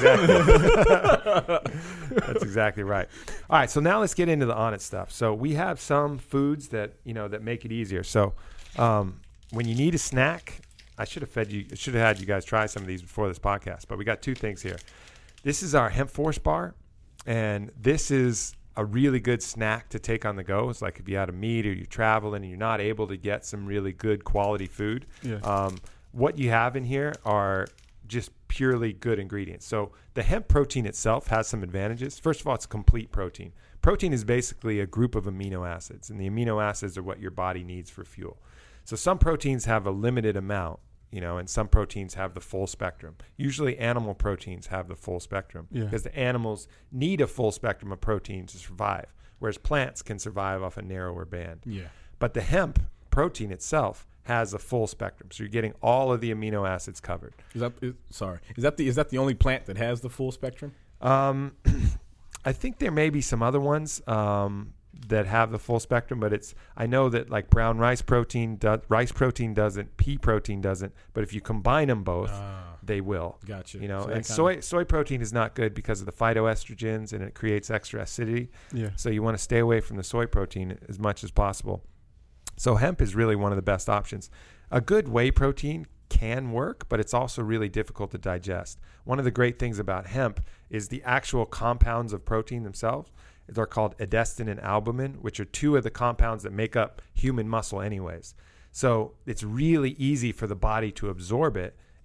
exactly. That's exactly right. All right, so now let's get into the on it stuff. So we have some foods that you know that make it easier. So um, when you need a snack, I should have fed you. Should have had you guys try some of these before this podcast. But we got two things here. This is our Hemp Force bar, and this is a really good snack to take on the go. It's like if you had a meet or you're traveling and you're not able to get some really good quality food.
Yeah.
Um, what you have in here are just purely good ingredients. So the hemp protein itself has some advantages. First of all, it's complete protein. Protein is basically a group of amino acids, and the amino acids are what your body needs for fuel. So some proteins have a limited amount, you know, and some proteins have the full spectrum. Usually animal proteins have the full spectrum
Yeah.
because the animals need a full spectrum of protein to survive, whereas plants can survive off a narrower band.
Yeah.
But the hemp protein itself has a full spectrum. So you're getting all of the amino acids covered.
Is that is, sorry? Is that the is that the only plant that has the full spectrum?
Um, I think there may be some other ones um, that have the full spectrum, but it's I know that like brown rice protein, do, rice protein doesn't, pea protein doesn't. But if you combine them both,
Ah,
they will.
gotcha.
You know,
So that
and
kinda-
soy soy protein is not good because of the phytoestrogens and it creates extra acidity.
Yeah.
So you want to stay away from the soy protein as much as possible. So hemp is really one of the best options. A good whey protein can work, but it's also really difficult to digest. One of the great things about hemp is the actual compounds of protein themselves. They're called edestin and albumin, which are two of the compounds that make up human muscle anyways. So it's really easy for the body to absorb it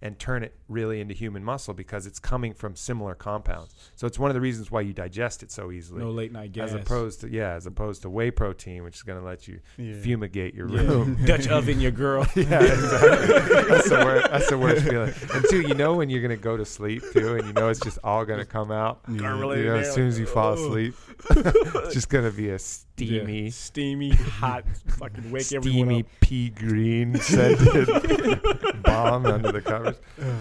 and turn it really into human muscle because it's coming from similar compounds. So it's one of the reasons why you digest it so easily.
No late night gas.
As opposed to yeah, as opposed to whey protein, which is going to let you
Yeah.
fumigate your
Yeah.
room.
Dutch oven your girl.
Yeah, exactly. That's the worst. That's the worst feeling. And two, you know when you're gonna go to sleep too, and you know it's just all gonna come out.
Yeah.
Gargling
You know,
in
as
there,
soon as you
like,
fall
oh.
asleep, it's just gonna be a steamy,
Yeah. Steamy, hot, fucking wake everyone
steamy
up.
pea green scented bomb under the covers.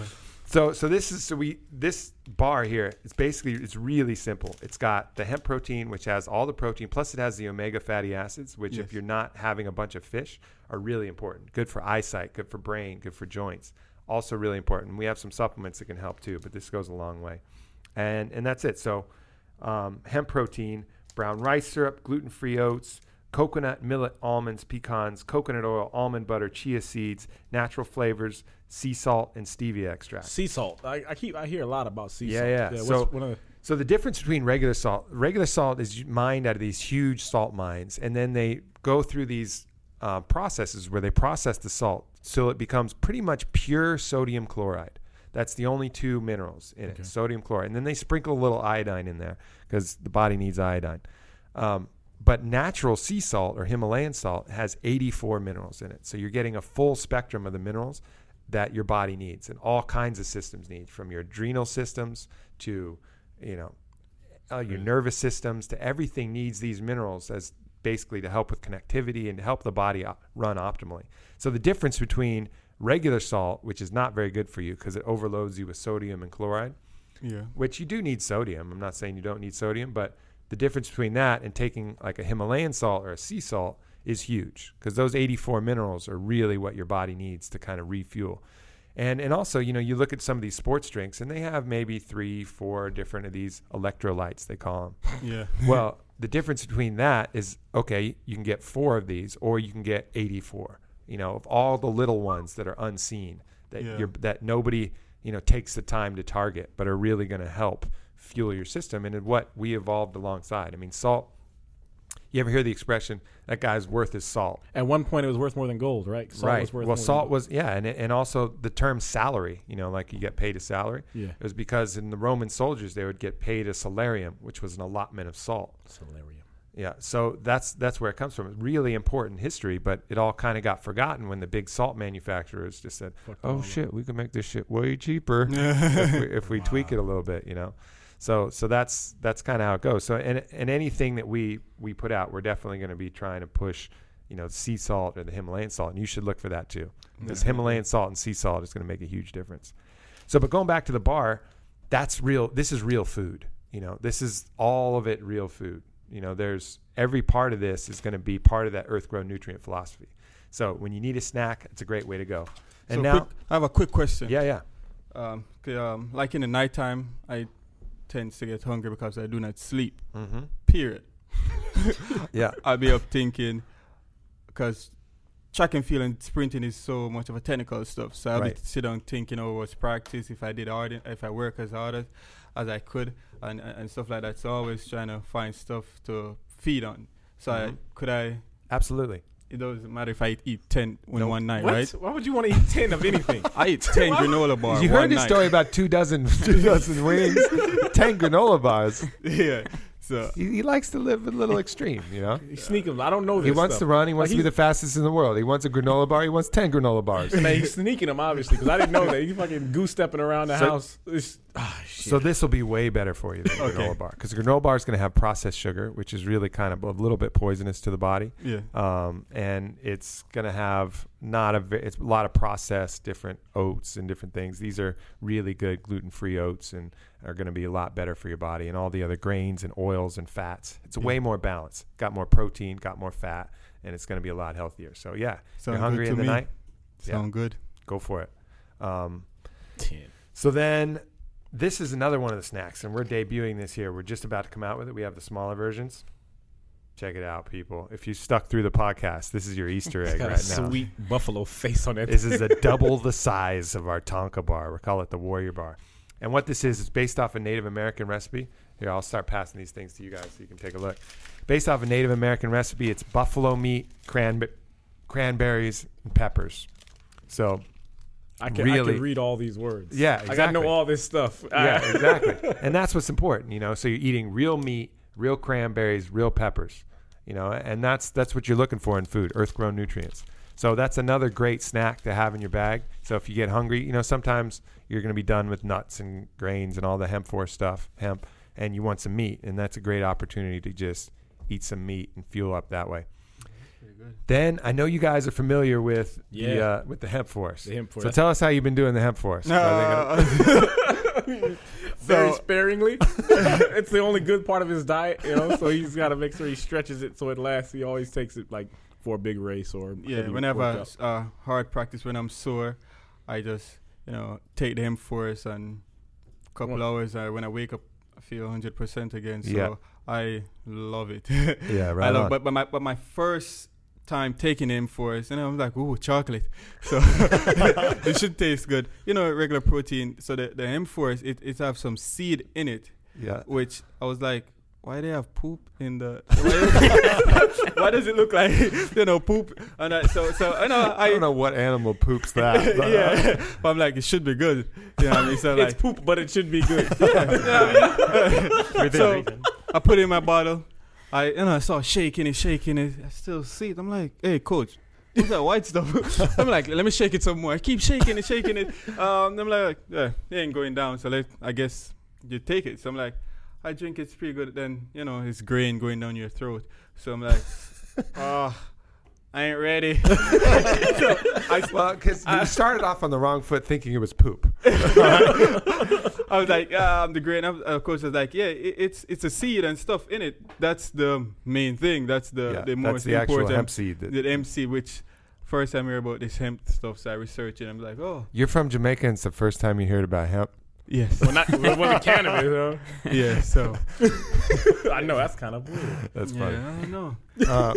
So, so this is so we this bar here. It's basically it's really simple. It's got the hemp protein, which has all the protein, plus it has the omega fatty acids, which
Yes.
if you're not having a bunch of fish, are really important. Good for eyesight, good for brain, good for joints. Also really important. We have some supplements that can help too, but this goes a long way. And and that's it. So, um, hemp protein, brown rice syrup, gluten-free oats, coconut, millet, almonds, pecans, coconut oil, almond butter, chia seeds, natural flavors, sea salt, and stevia extract.
Sea salt. I, I keep. I hear a lot about sea
Yeah,
salt.
yeah.
what's
So-
one of the,
So the difference between regular salt, regular salt is mined out of these huge salt mines, and then they go through these uh, processes where they process the salt so it becomes pretty much pure sodium chloride. That's the only two minerals in
Okay.
it, sodium chloride. And then they sprinkle a little iodine in there because the body needs iodine. Um, but natural sea salt or Himalayan salt has eighty-four minerals in it. So you're getting a full spectrum of the minerals that your body needs and all kinds of systems need, from your adrenal systems to, you know, uh, your nervous systems to everything needs these minerals as basically to help with connectivity and to help the body op- run optimally. So the difference between regular salt, which is not very good for you because it overloads you with sodium and chloride,
Yeah.
which you do need sodium. I'm not saying you don't need sodium, but the difference between that and taking like a Himalayan salt or a sea salt is huge because those eighty-four minerals are really what your body needs to kind of refuel. And and also, you know, you look at some of these sports drinks and they have maybe three, four different of these electrolytes, they call them.
Yeah.
Well, the difference between that is, okay, you can get four of these or you can get eighty-four, you know, of all the little ones that are unseen that
Yeah.
you're that nobody, you know, takes the time to target, but are really going to help fuel your system and in what we evolved alongside. I mean, salt, you ever hear the expression, that guy's worth his salt?
at one point, it was worth more than gold, right? Salt
Right.
Was worth
Well,
more
salt
than
was, yeah. And, and also the term salary, you know, like you get paid a salary.
Yeah.
It was because in the Roman soldiers, they would get paid a salarium, which was an allotment of salt.
Solarium.
Yeah, so that's that's where it comes from. It's really important history, but it all kind of got forgotten when the big salt manufacturers just said,
Fuck
"Oh
all
shit, we can make this shit way cheaper if we, if we tweak it a little bit," you know. So so that's that's kind of how it goes. So and and anything that we we put out, we're definitely going to be trying to push, you know, sea salt or the Himalayan salt, and you should look for that too. Because
Yeah.
Himalayan salt and sea salt is going to make a huge difference. So, but going back to the bar, that's real. This is real food. You know, this is all of it real food. You know, there's every part of this is going to be part of that earth grown nutrient philosophy. So when you need a snack, it's a great way to go. And
so
now,
quick, I have a quick question.
yeah, yeah.
Um, 'kay, um, like in the nighttime, I tend to get hungry because I do not sleep.
Mm-hmm.
Period.
Yeah.
I'll be up thinking because track and field and sprinting is so much of a technical stuff. So I'll
Right.
be sit down thinking, oh, what's practice? If I did hard, if I work as hard as, as I could, and and stuff like that. So always trying to find stuff to feed on. So I,
Mhm.
could I?
Absolutely.
It doesn't matter if I eat ten in
Nope.
one night,
What?
right?
Why would you want to eat ten of anything?
I eat ten granola bars.
you heard
one
this
night.
story about two dozen, two dozen wings, ten granola bars.
Yeah. So
He, he likes to live a little extreme, you know.
You sneak him. I don't know this
He wants
stuff.
to run. He wants
Like
to be
he's-
the fastest in the world. He wants a granola bar. He wants ten granola bars.
And he's sneaking them, obviously, because I didn't know that. He's fucking goose stepping around the
So-
house. It's, ah, shit.
So this will be way better for you than a
Okay.
granola bar because a granola bar is going to have processed sugar, which is really kind of a little bit poisonous to the body.
yeah.
Um, and it's going to have not a ve- it's a lot of processed different oats and different things. These are really good gluten-free oats and are going to be a lot better for your body, and all the other grains and oils and fats. It's way more balanced. Got more protein, got more fat, and it's going to be a lot healthier. So yeah,
Sound
you're hungry
good
in
to
the
me.
night, yeah.
Sound good.
go for it. Um,
ten.
so then this is another one of the snacks, and we're debuting this here. We're just about to come out with it. We have the smaller versions. Check it out, people. If you stuck through the podcast, this is your Easter egg
Got
right
a
now.
sweet buffalo face on it.
This is a double the size of our Tonka bar. We call it the Warrior Bar. And what this is, is based off a Native American recipe. Here, I'll start passing these things to you guys so you can take a look. Based off a Native American recipe, it's buffalo meat, cranb- cranberries, and peppers. So
I can,
really
I can read all these words.
Yeah,
I got to
exactly.
know all this stuff.
Yeah, exactly. And that's what's important, you know. So you're eating real meat, real cranberries, real peppers, you know, and that's that's what you're looking for in food, earth-grown nutrients. So that's another great snack to have in your bag. So if you get hungry, you know, sometimes you're going to be done with nuts and grains and all the hemp force stuff, hemp, and you want some meat, and that's a great opportunity to just eat some meat and fuel up that way. Then I know you guys are familiar with
Yeah.
the uh, with the hemp force.
The hemp force.
So tell us how you've been doing the hemp force.
No.
Very
So-
sparingly. It's the only good part of his diet, you know. So he's got to make sure he stretches it so it lasts. He always takes it like for a big race or
Yeah,
heavy
whenever
workout.
uh, hard practice, when I'm sore, I just, you know, take the hemp force and a couple
Well-
hours, uh, when I wake up, I feel one hundred percent again. So
Yeah.
I love it.
Yeah, right
I love,
on.
but, but, my, but my first time taking hemp force, and I was like, ooh, chocolate. So it should taste good. You know, regular protein. So the, the hemp force, it, it have some seed in it,
Yeah.
which I was like, why they have poop in the? Why does it look like, you know, poop? And I, so so I know
I
I,
don't know what animal poops that. but, uh,
yeah, but I'm like, it should be good. You know what I mean? So
It's
like,
poop, but it should be good.
Within
So-
reason.
I put it in my bottle. I you know I saw shaking it, shaking it. I still see it. I'm like, hey, coach, what's that white stuff? I'm like, let me shake it some more. I keep shaking it, shaking it. Um, I'm like, yeah, it ain't going down. So let, I guess you take it. So I'm like, I drink it, it's pretty good. Then, you know, it's grain going down your throat. So I'm like, oh, I ain't ready. So I,
Well, because you started off on the wrong foot thinking it was poop.
I was like, um, the grain. Of course, I was like, yeah, it, it's it's a seed and stuff in it. That's the main thing. That's the,
Yeah,
the
that's
most
the actual
important.
hemp seed. That,
The M C, which first time I heard about this hemp stuff, so I researched it. I'm like, oh,
you're from Jamaica, and it's the first time you heard about hemp.
yes,
well, not well, well, the cannabis, though.
yeah. So
I know that's kind of weird.
That's
yeah,
funny.
I don't know.
Uh,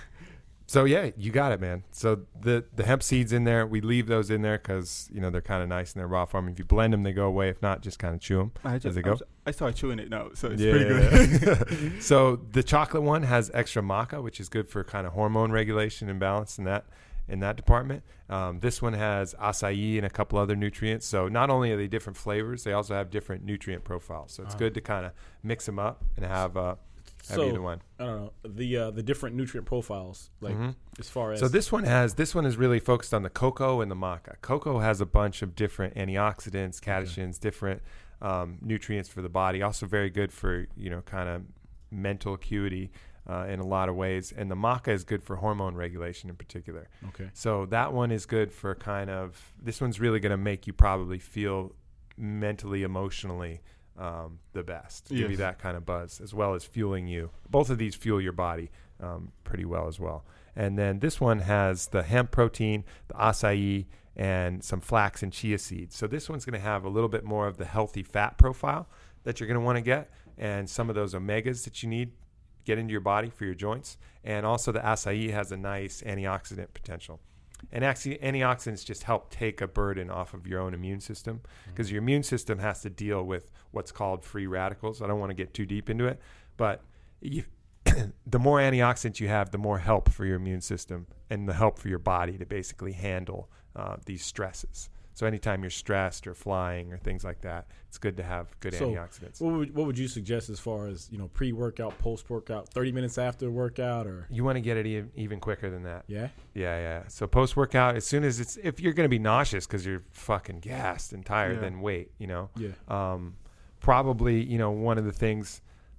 so yeah, you got it, man. So the the hemp seeds in there, we leave those in there because you know they're kind of nice in their raw form. If you blend them, they go away. If not, just kind of chew them
I
as
just,
they go.
I started chewing it now, so it's pretty good.
good. So the chocolate one has extra maca, which is good for kind of hormone regulation and balance in that in that department. Um, this one has acai and a couple other nutrients. So not only are they different flavors, they also have different nutrient profiles. So it's
Uh-huh.
good to kind of mix them up and have uh, have
So,
either one.
I don't know the uh, the different nutrient profiles, like
Mhm.
as far as
So this one has this one is really focused on the cocoa and the maca. Cocoa has a bunch of different antioxidants, catechins, different um, nutrients for the body. Also very good for you know kind of mental acuity uh, in a lot of ways. And the maca is good for hormone regulation in particular.
okay.
So that one is good for kind of this one's really going to make you probably feel mentally, emotionally um, the best. Give you
Yes.
that kind of buzz as well as fueling you. Both of these fuel your body um, pretty well as well. And then this one has the hemp protein, the acai, and some flax and chia seeds. So this one's going to have a little bit more of the healthy fat profile that you're going to want to get, and some of those omegas that you need get into your body for your joints. And also the acai has a nice antioxidant potential. And actually, antioxidants just help take a burden off of your own immune system because your immune system has to deal with what's called free radicals. I don't want to get too deep into it, but you, the more antioxidants you have, the more help for your immune system and the help for your body to basically handle uh, these stresses. So anytime you're stressed or flying or things like that, it's good to have good
So,
antioxidants.
What would what would you suggest as far as you know pre-workout, post-workout, thirty minutes after workout, or
You want to get it e- even quicker than that.
yeah?
Yeah, yeah. So post workout, as soon as it's if you're going to be nauseous because you're fucking gassed and tired,
Yeah.
then wait. You know,
Yeah.
um, probably you know one of the things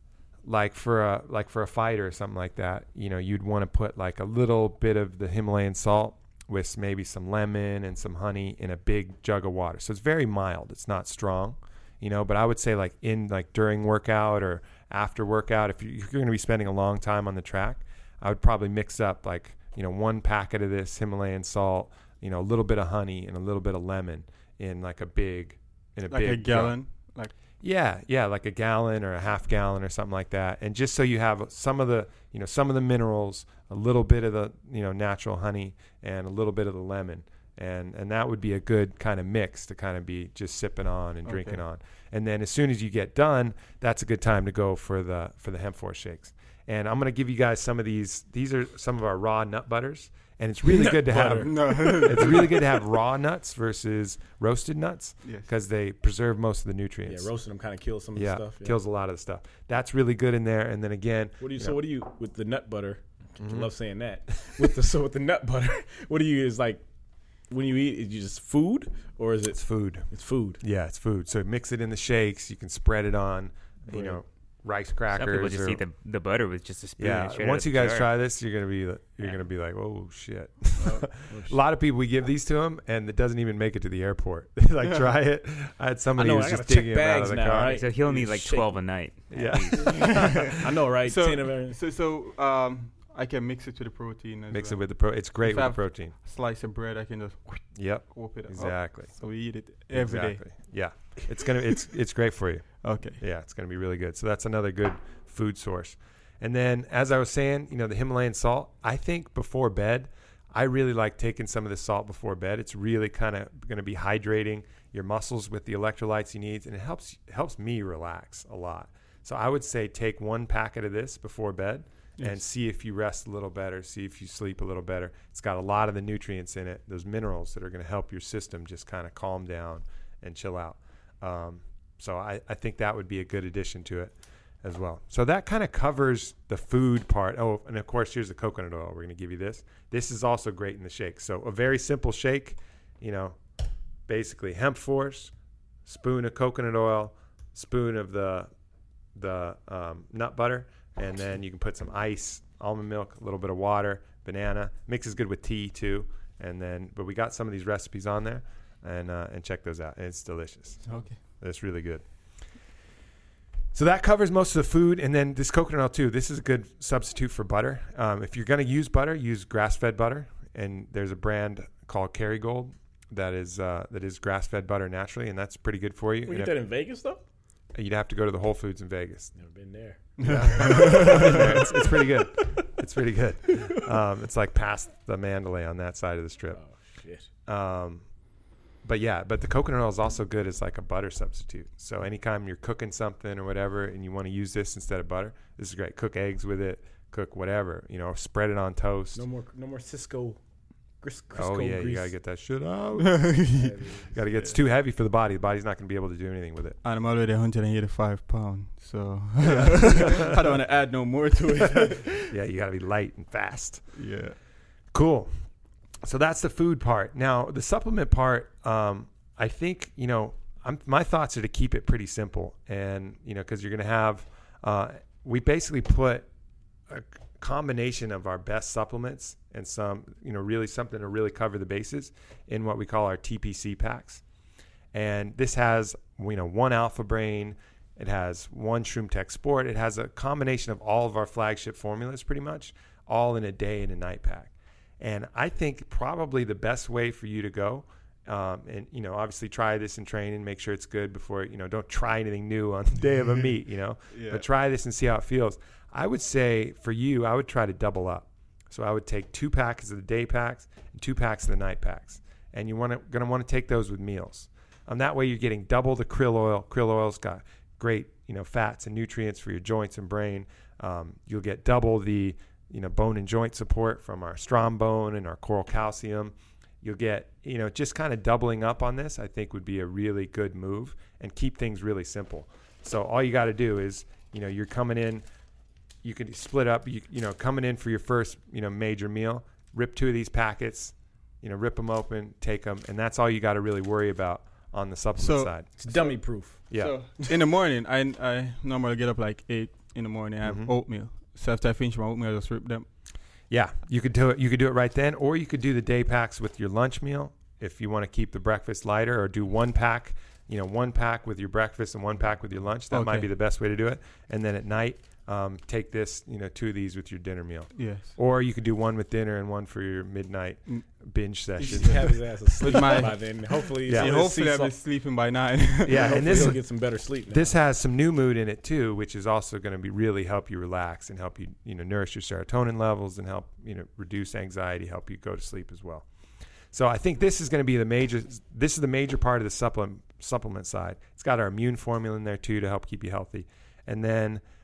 like for a like for a fighter or something like that, you know, you'd want to put like a little bit of the Himalayan salt with maybe some lemon and some honey in a big jug of water. So it's very mild. It's not strong, you know. But I would say like in like during workout or after workout, if you're going to be spending a long time on the track, I would probably mix up like you know one packet of this Himalayan salt, you know, a little bit of honey and a little bit of lemon in like a big in a
Like
big
a
jug.
gallon. Like
Yeah, yeah, like a gallon or a half gallon or something like that. And just so you have some of the, you know, some of the minerals, a little bit of the, you know, natural honey and a little bit of the lemon. And and that would be a good kind of mix to kind of be just sipping on and drinking
Okay.
on. And then as soon as you get done, that's a good time to go for the for the hemp force shakes. And I'm going to give you guys some of these. These are some of our raw nut butters. And it's really good to have.
No.
It's really good to have raw nuts versus roasted nuts
Yes.
because they preserve most of the nutrients.
Yeah, roasting them kind of kills some of
Yeah,
the stuff. Yeah.
kills a lot of the stuff. That's really good in there. And then again,
What do you?
you
So
know-
what do you with the nut butter? I
Mhm.
love saying that. With the so with the nut butter, what do you is like when you eat? Is it just food or is it?
it's food.
It's food.
Yeah, it's food. So mix it in the shakes. You can spread it on, you
Bread.
know, rice
Some people
crackers.
just
or-
eat the, the butter with just a spoon.
yeah.
and straight
Once
out
you
of the
guys
jar.
try this, you're gonna be you're
Yeah.
gonna be like, oh shit.
Oh, oh,
A lot of people we give these to them, and it doesn't even make it to the airport. They like try it. I had somebody
I know,
who was
I
just
gotta check
digging them out of
bags
the
now,
car.
right?
So he'll
You
need like
shake
twelve a night. at
Yeah.
least.
I know, right?
So,
ten of everything.
so, so um, I can mix it to the protein. As
Mix
well.
it with the pro. It's great
If
with
I
the
have-
protein.
Slice of bread. I can just
Yep.
whoop it up.
Exactly.
So we eat it every day.
exactly. Yeah. It's gonna. It's it's great for you.
Okay.
Yeah, it's going to be really good. So that's another good food source. And then, as I was saying, you know, the Himalayan salt, I think before bed, I really like taking some of the salt before bed. It's really kind of going to be hydrating your muscles with the electrolytes you need, and it helps helps me relax a lot. So I would say take one packet of this before bed and
Yes.
see if you rest a little better, see if you sleep a little better. It's got a lot of the nutrients in it, those minerals that are going to help your system just kind of calm down and chill out. Um, So I, I think that would be a good addition to it as well. So that kind of covers the food part. Oh, and of course, here's the coconut oil. We're going to give you this. This is also great in the shake. So a very simple shake, you know, basically hemp force, spoon of coconut oil, spoon of the the um, nut butter, and then you can put some ice, almond milk, a little bit of water, banana. Mixes good with tea too. And then, but we got some of these recipes on there, and uh, and check those out. And it's delicious.
Okay.
That's really good. So that covers most of the food. And then this coconut oil too, this is a good substitute for butter. Um, if you're going to use butter, use grass-fed butter. And there's a brand called Kerrygold that is uh, that is grass-fed butter naturally, and that's pretty good for you.
We
And
get that in Vegas though.
if- you'd have to go to the Whole Foods in Vegas.
Never been there.
it's, it's pretty good. It's pretty good. Um, it's like past the Mandalay on that side of the strip.
Oh shit.
Um, but yeah, but the coconut oil is also good as like a butter substitute. So anytime you're cooking something or whatever, and you want to use this instead of butter, this is great. Cook eggs with it, cook whatever, you know, spread it on toast.
No more, no more Cisco. Cris- Crisco
oh yeah,
grease.
you gotta get that shit out.
Yeah,
You gotta get. It's too heavy for the body. The body's not gonna be able to do anything with it.
And I'm already one hundred eighty-five pounds, so I don't want to add no more to it.
Yeah, you gotta be light and fast.
Yeah.
Cool. So that's the food part. Now the supplement part, um, I think you know, I'm, my thoughts are to keep it pretty simple, and you know, because you're gonna have, uh, we basically put a combination of our best supplements and some, you know, really something to really cover the bases in what we call our T P C packs. And this has, you know, one Alpha Brain, it has one Shroom Tech Sport, it has a combination of all of our flagship formulas pretty much, all in a day and a night pack. And I think probably the best way for you to go, um, and, you know, obviously try this in training, make sure it's good before, you know, don't try anything new on the day of a meet, you know,
Yeah.
but try this and see how it feels. I would say for you, I would try to double up. So I would take two packs of the day packs and two packs of the night packs. And you want to going to want to take those with meals. Um, that way you're getting double the krill oil. Krill oil's got great, you know, fats and nutrients for your joints and brain. Um, you'll get double the, you know, bone and joint support from our Strom Bone and our Coral Calcium. You'll get, you know, just kind of doubling up on this, I think would be a really good move and keep things really simple. So all you got to do is, you know, you're coming in, you can split up, you, you know, coming in for your first, you know, major meal, rip two of these packets, you know, rip them open, take them, and that's all you got to really worry about on the supplement
So-
side.
It's dummy proof.
Yeah.
So in the morning, I I normally get up like eight in the morning. I have
Mhm.
oatmeal. So after I finish my oatmeal, I just rip them.
Yeah, you could do it. You could do it right then, or you could do the day packs with your lunch meal if you want to keep the breakfast lighter, or do one pack, you know, one pack with your breakfast and one pack with your lunch. That might
Okay.
be the best way to do it. And then at night, um, take this, you know, two of these with your dinner meal,
Yes.
or you could do one with dinner and one for your midnight
Mm.
binge
He
session.
should have his ass asleep
With my-
by then. Hopefully,
Yeah.
Yeah,
he'll
hopefully
see
I'll be
some-
sleeping by nine.
Yeah,
hopefully
and this
he'll get some better sleep. Now.
This has some new mood in it too, which is also going to be really help you relax and help you, you know, nourish your serotonin levels and help, you know, reduce anxiety, help you go to sleep as well. So I think this is going to be the major. This is the major part of the supplement supplement side. It's got our immune formula in there too to help keep you healthy, and then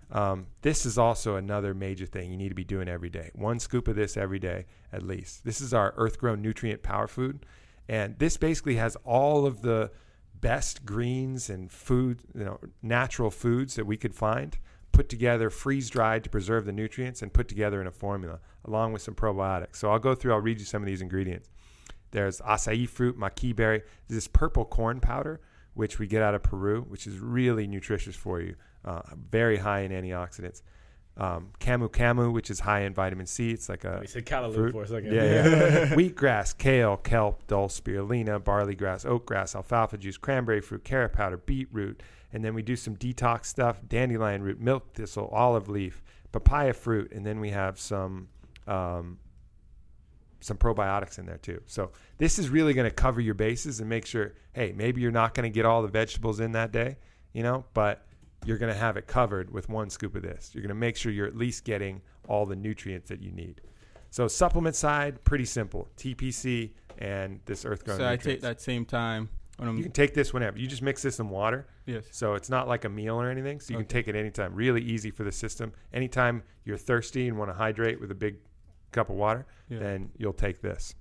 Um, this is also another major thing you need to be doing every day. One scoop of this every day at least. This is our Earth-Grown Nutrient Power Food. And this basically has all of the best greens and food, you know, natural foods that we could find, put together, freeze-dried to preserve the nutrients, and put together in a formula, along with some probiotics. So I'll go through, I'll read you some of these ingredients. There's acai fruit, maqui berry, this purple corn powder, which we get out of Peru, which is really nutritious for you, uh, very high in antioxidants. Um, camu camu, which is high in vitamin C. It's like a
We said callaloo
fruit.
for a second.
Yeah, yeah. Wheatgrass, kale, kelp, dulse, spirulina, barley grass, oatgrass, alfalfa juice, cranberry fruit, carrot powder, beetroot, and then we do some detox stuff: dandelion root, milk thistle, olive leaf, papaya fruit, and then we have some um, some probiotics in there too. So this is really going to cover your bases and make sure, hey, maybe you're not going to get all the vegetables in that day, you know, but you're going to have it covered with one scoop of this. You're going to make sure you're at least getting all the nutrients that you need. So supplement side, pretty simple. T P C and this Earth-Grown
So I
Nutrients.
take that same time. When I'm,
You can take this whenever. You just mix this in water.
yes.
So it's not like a meal or anything. So you
Okay.
can take it anytime. Really easy for the system. Anytime you're thirsty and want to hydrate with a big cup of water,
Yeah.
then you'll take this.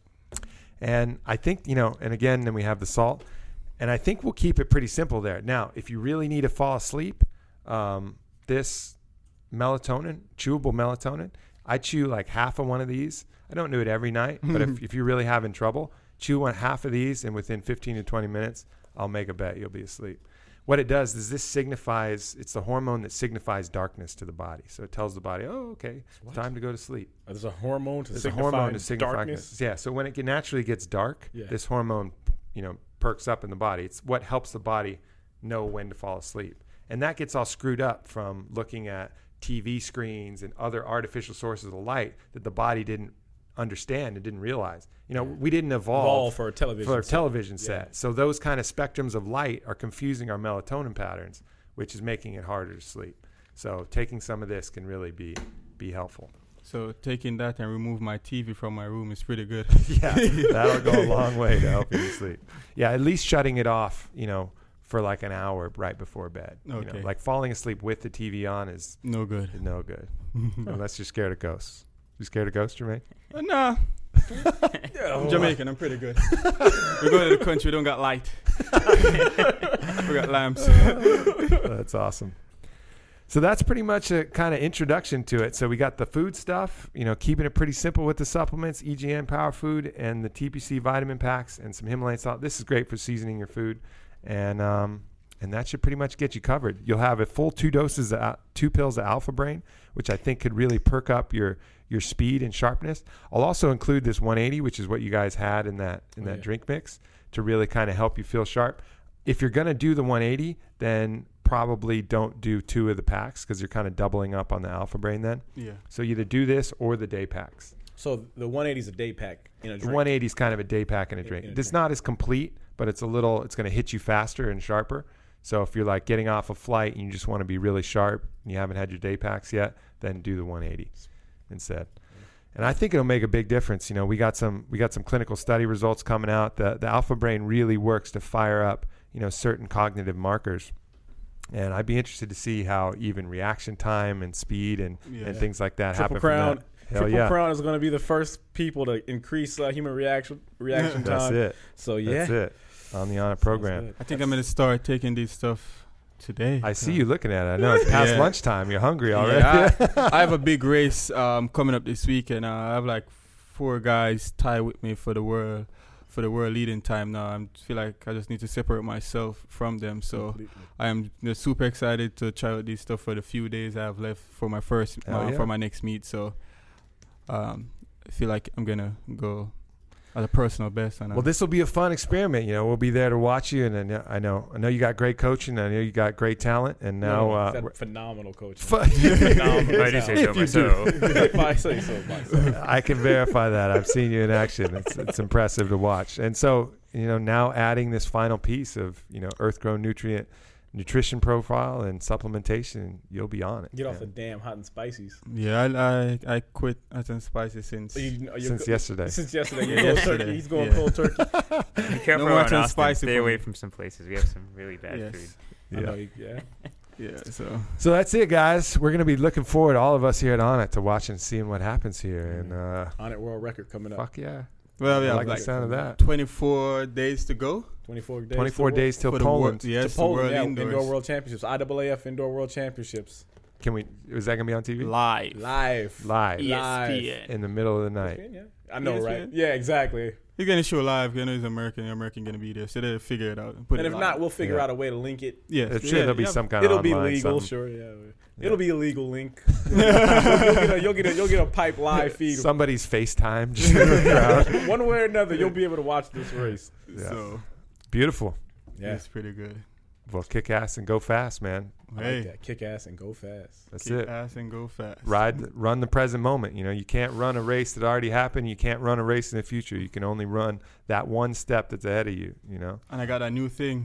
And I think, you know, and again, then we have the salt. And I think we'll keep it pretty simple there. Now, if you really need to fall asleep, um, this melatonin, chewable melatonin, I chew like half of one of these. I don't do it every night, but if, if you're really having trouble, chew one half of these, and within fifteen to twenty minutes, I'll make a bet you'll be asleep. What it does is this signifies, it's the hormone that signifies darkness to the body. So it tells the body, oh, okay,
What?
time to go to sleep.
There's a hormone to
There's a
signify
hormone to signify
darkness.
Yeah, so when it get, naturally gets dark,
Yeah.
this hormone, you know, perks up in the body. It's what helps the body know when to fall asleep. And that gets all screwed up from looking at T V screens and other artificial sources of light that the body didn't understand and didn't realize. You know, we didn't evolve,
Evolve for a television
for a
set.
television
Yeah.
set. So those kind of spectrums of light are confusing our melatonin patterns, which is making it harder to sleep. So taking some of this can really be be helpful.
So taking that and remove my T V from my room is pretty good.
Yeah, that'll go a long way to helping you sleep. Yeah, at least shutting it off, you know, for like an hour right before bed. You know,
Okay.
like falling asleep with the T V on is
No good.
no good, unless you're scared of ghosts. You scared of ghosts, Jermaine?
Uh, nah. I'm Jamaican. I'm pretty good. We go to the country. We don't got light. We got lamps.
That's awesome. So that's pretty much a kind of introduction to it. So we got the food stuff, you know, keeping it pretty simple with the supplements, E G N Power Food, and the T P C vitamin packs, and some Himalayan salt. This is great for seasoning your food, and um, and that should pretty much get you covered. You'll have a full two doses, of, al- two pills of Alpha Brain, which I think could really perk up your your speed and sharpness. I'll also include this one eighty, which is what you guys had in that in
Oh,
that
yeah.
drink mix, to really kind of help you feel sharp. If you're going to do the one eighty, then probably don't do two of the packs because you're kind of doubling up on the Alpha Brain then.
Yeah.
So either do this or the day packs.
So the one eighty is a day pack in a
The
drink.
one eighty is kind of a day pack and a
In-
drink.
in a
It's
drink.
not as complete, but it's a little, it's going to hit you faster and sharper. So if you're like getting off a flight and you just want to be really sharp and you haven't had your day packs yet, then do the one eighty instead. And I think it'll make a big difference. You know, we got some we got some clinical study results coming out. The the Alpha Brain really works to fire up, you know, certain cognitive markers. And I'd be interested to see how even reaction time and speed and,
Yeah.
and things like that
Triple
happen. from
Crown.
that. Hell
Triple
yeah.
Crown is going to be the first people to increase uh, human reaction reaction
That's
time.
it.
So yeah,
That's it. On the On It
Sounds
program.
good.
I think I'm gonna start taking this stuff today.
I see you looking at it. I know it's past
Yeah.
lunchtime. You're hungry already.
Yeah, I, I have a big race um, coming up this weekend. Uh, I have like four guys tie with me for the world for the world leading time now. I feel like I just need to separate myself from them. So
Completely.
I am just super excited to try out this stuff for the few days I have left for my first
Hell
uh,
yeah.
for my next meet. So um, I feel like I'm gonna go at a personal best. And
Well, this will be a fun experiment. You know, we'll be there to watch you, and I know, I know, I know you got great coaching. I know you got great talent, and now
No, no,
uh,
he's got
we're-
phenomenal coaching.
Fu-
Phenomenal
I do say
talent.
so myself.
If I say so myself.
I can verify that. I've seen you in action. It's, it's impressive to watch. And so, you know, now adding this final piece of, you know, earth-grown nutrient nutrition profile and supplementation, you'll be on it.
Get off
Yeah.
the damn hot and spices.
yeah, I I, I quit hot and spicy since.
So you, you're
Since
go-
yesterday.
Since yesterday.
Yeah,
You're cold
yesterday.
turkey. He's going
Yeah.
cold turkey.
Be careful
more
around
than
Austin.
spicy
Stay
for
away
me.
from some places. We have some really bad
Yes.
food.
I know
Yeah.
you, yeah.
Yeah, so
So that's it, guys. We're gonna be looking forward, all of us here at On It, to watching, seeing what happens here, and uh,
On It World Record coming up.
fuck yeah,
well, we
I
have
like
like
the sound of that.
twenty-four days to go.
twenty-four days.
Twenty-four
to
days till
For the wor-
Poland.
yes,
To
the
Poland,
World
yeah,
Indoors.
Indoor World Championships, I A A F Indoor World Championships,
Can we? Is that gonna be on T V?
live.
live,
Live
E S
Live.
P N.
in the middle of the night.
Yeah, I know,
E S P
right?
N.
Yeah, exactly.
He's gonna show live. You know, he's American. American gonna be there, so they'll figure it out. And, put
And
it
if
live.
not, we'll figure
Yeah.
out a way to link it.
yeah,
I'm sure there'll be some kind
It'll
of
be
online
legal,
something.
sure. Yeah,
Yeah.
it'll be a legal link. you'll, get a, you'll get a you'll get a pipe live feed.
Somebody's FaceTime just in the crowd.
One way or another, you'll be able to watch this race.
Yeah.
So
Beautiful.
Yeah,
it's pretty good.
Well, kick ass and go fast, man.
I
Hey,
like that. Kick ass and go fast.
That's
kick
it.
ass and go fast.
Ride, run the present moment. You know, you can't run a race that already happened. You can't run a race in the future. You can only run that one step that's ahead of you. You know.
And I got a new thing.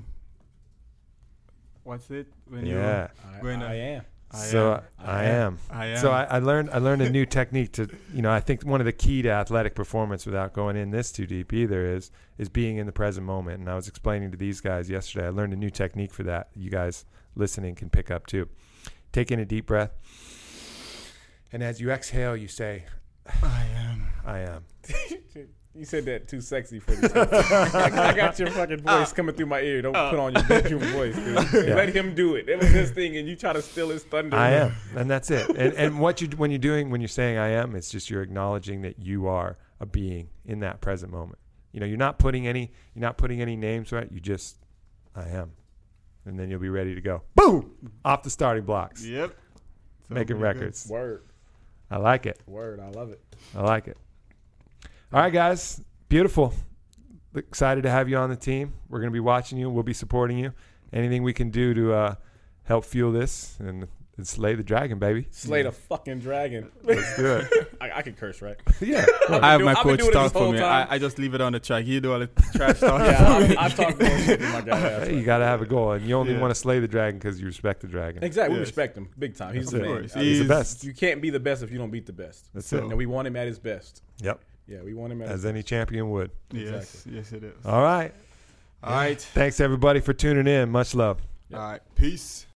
What's it? When
Yeah.
I,
Going
I
to-
am.
I
so
am.
I, I am.
I am.
So I, I learned I learned a new technique to, you know, I think one of the key to athletic performance, without going in this too deep either, is is being in the present moment. And I was explaining to these guys yesterday, I learned a new technique for that. You guys listening can pick up too. Take in a deep breath, and as you exhale, you say,
I am.
I am.
You said that too sexy for me. I, I got your fucking voice coming through my ear. Don't put on your bedroom voice. Dude.
Yeah.
Let him do it. It was his thing, and you try to steal his thunder.
I am, and that's it. And and what you when you're doing when you're saying I am, it's just you're acknowledging that you are a being in that present moment. You know, you're not putting any you're not putting any names right. You just I am, and then you'll be ready to go. Boom, off the starting blocks,
Yep. So
making
pretty good.
records.
Word.
I like it.
Word. I love it.
I like it. All right, guys, beautiful. Excited to have you on the team. We're going to be watching you. We'll be supporting you. Anything we can do to uh, help fuel this and, and slay the dragon, baby.
Slay the fucking dragon.
Let's do it.
I, I can curse, right?
Yeah.
I have
doing-
my
I've been
coach
doing it
talk
this
for
whole
me.
time.
I, I just leave it on the track. You do all the trash talk.
Yeah, I, I talk more shit than my guy. That's
Hey, you
right.
got to have a goal, and you only
Yeah.
want to slay the dragon because you respect the dragon.
Exactly. We
Yes.
respect him big time. He's
That's
the
it.
man.
Of course.
I
He's
mean,
the best.
You can't be the best if you don't beat the best.
That's
So-
it.
And we want him at his best.
Yep.
Yeah, we want him at
As
his
any champion would.
Yes, yes, it is.
All right.
All right.
Thanks, everybody, for tuning in. Much love.
All right. Peace.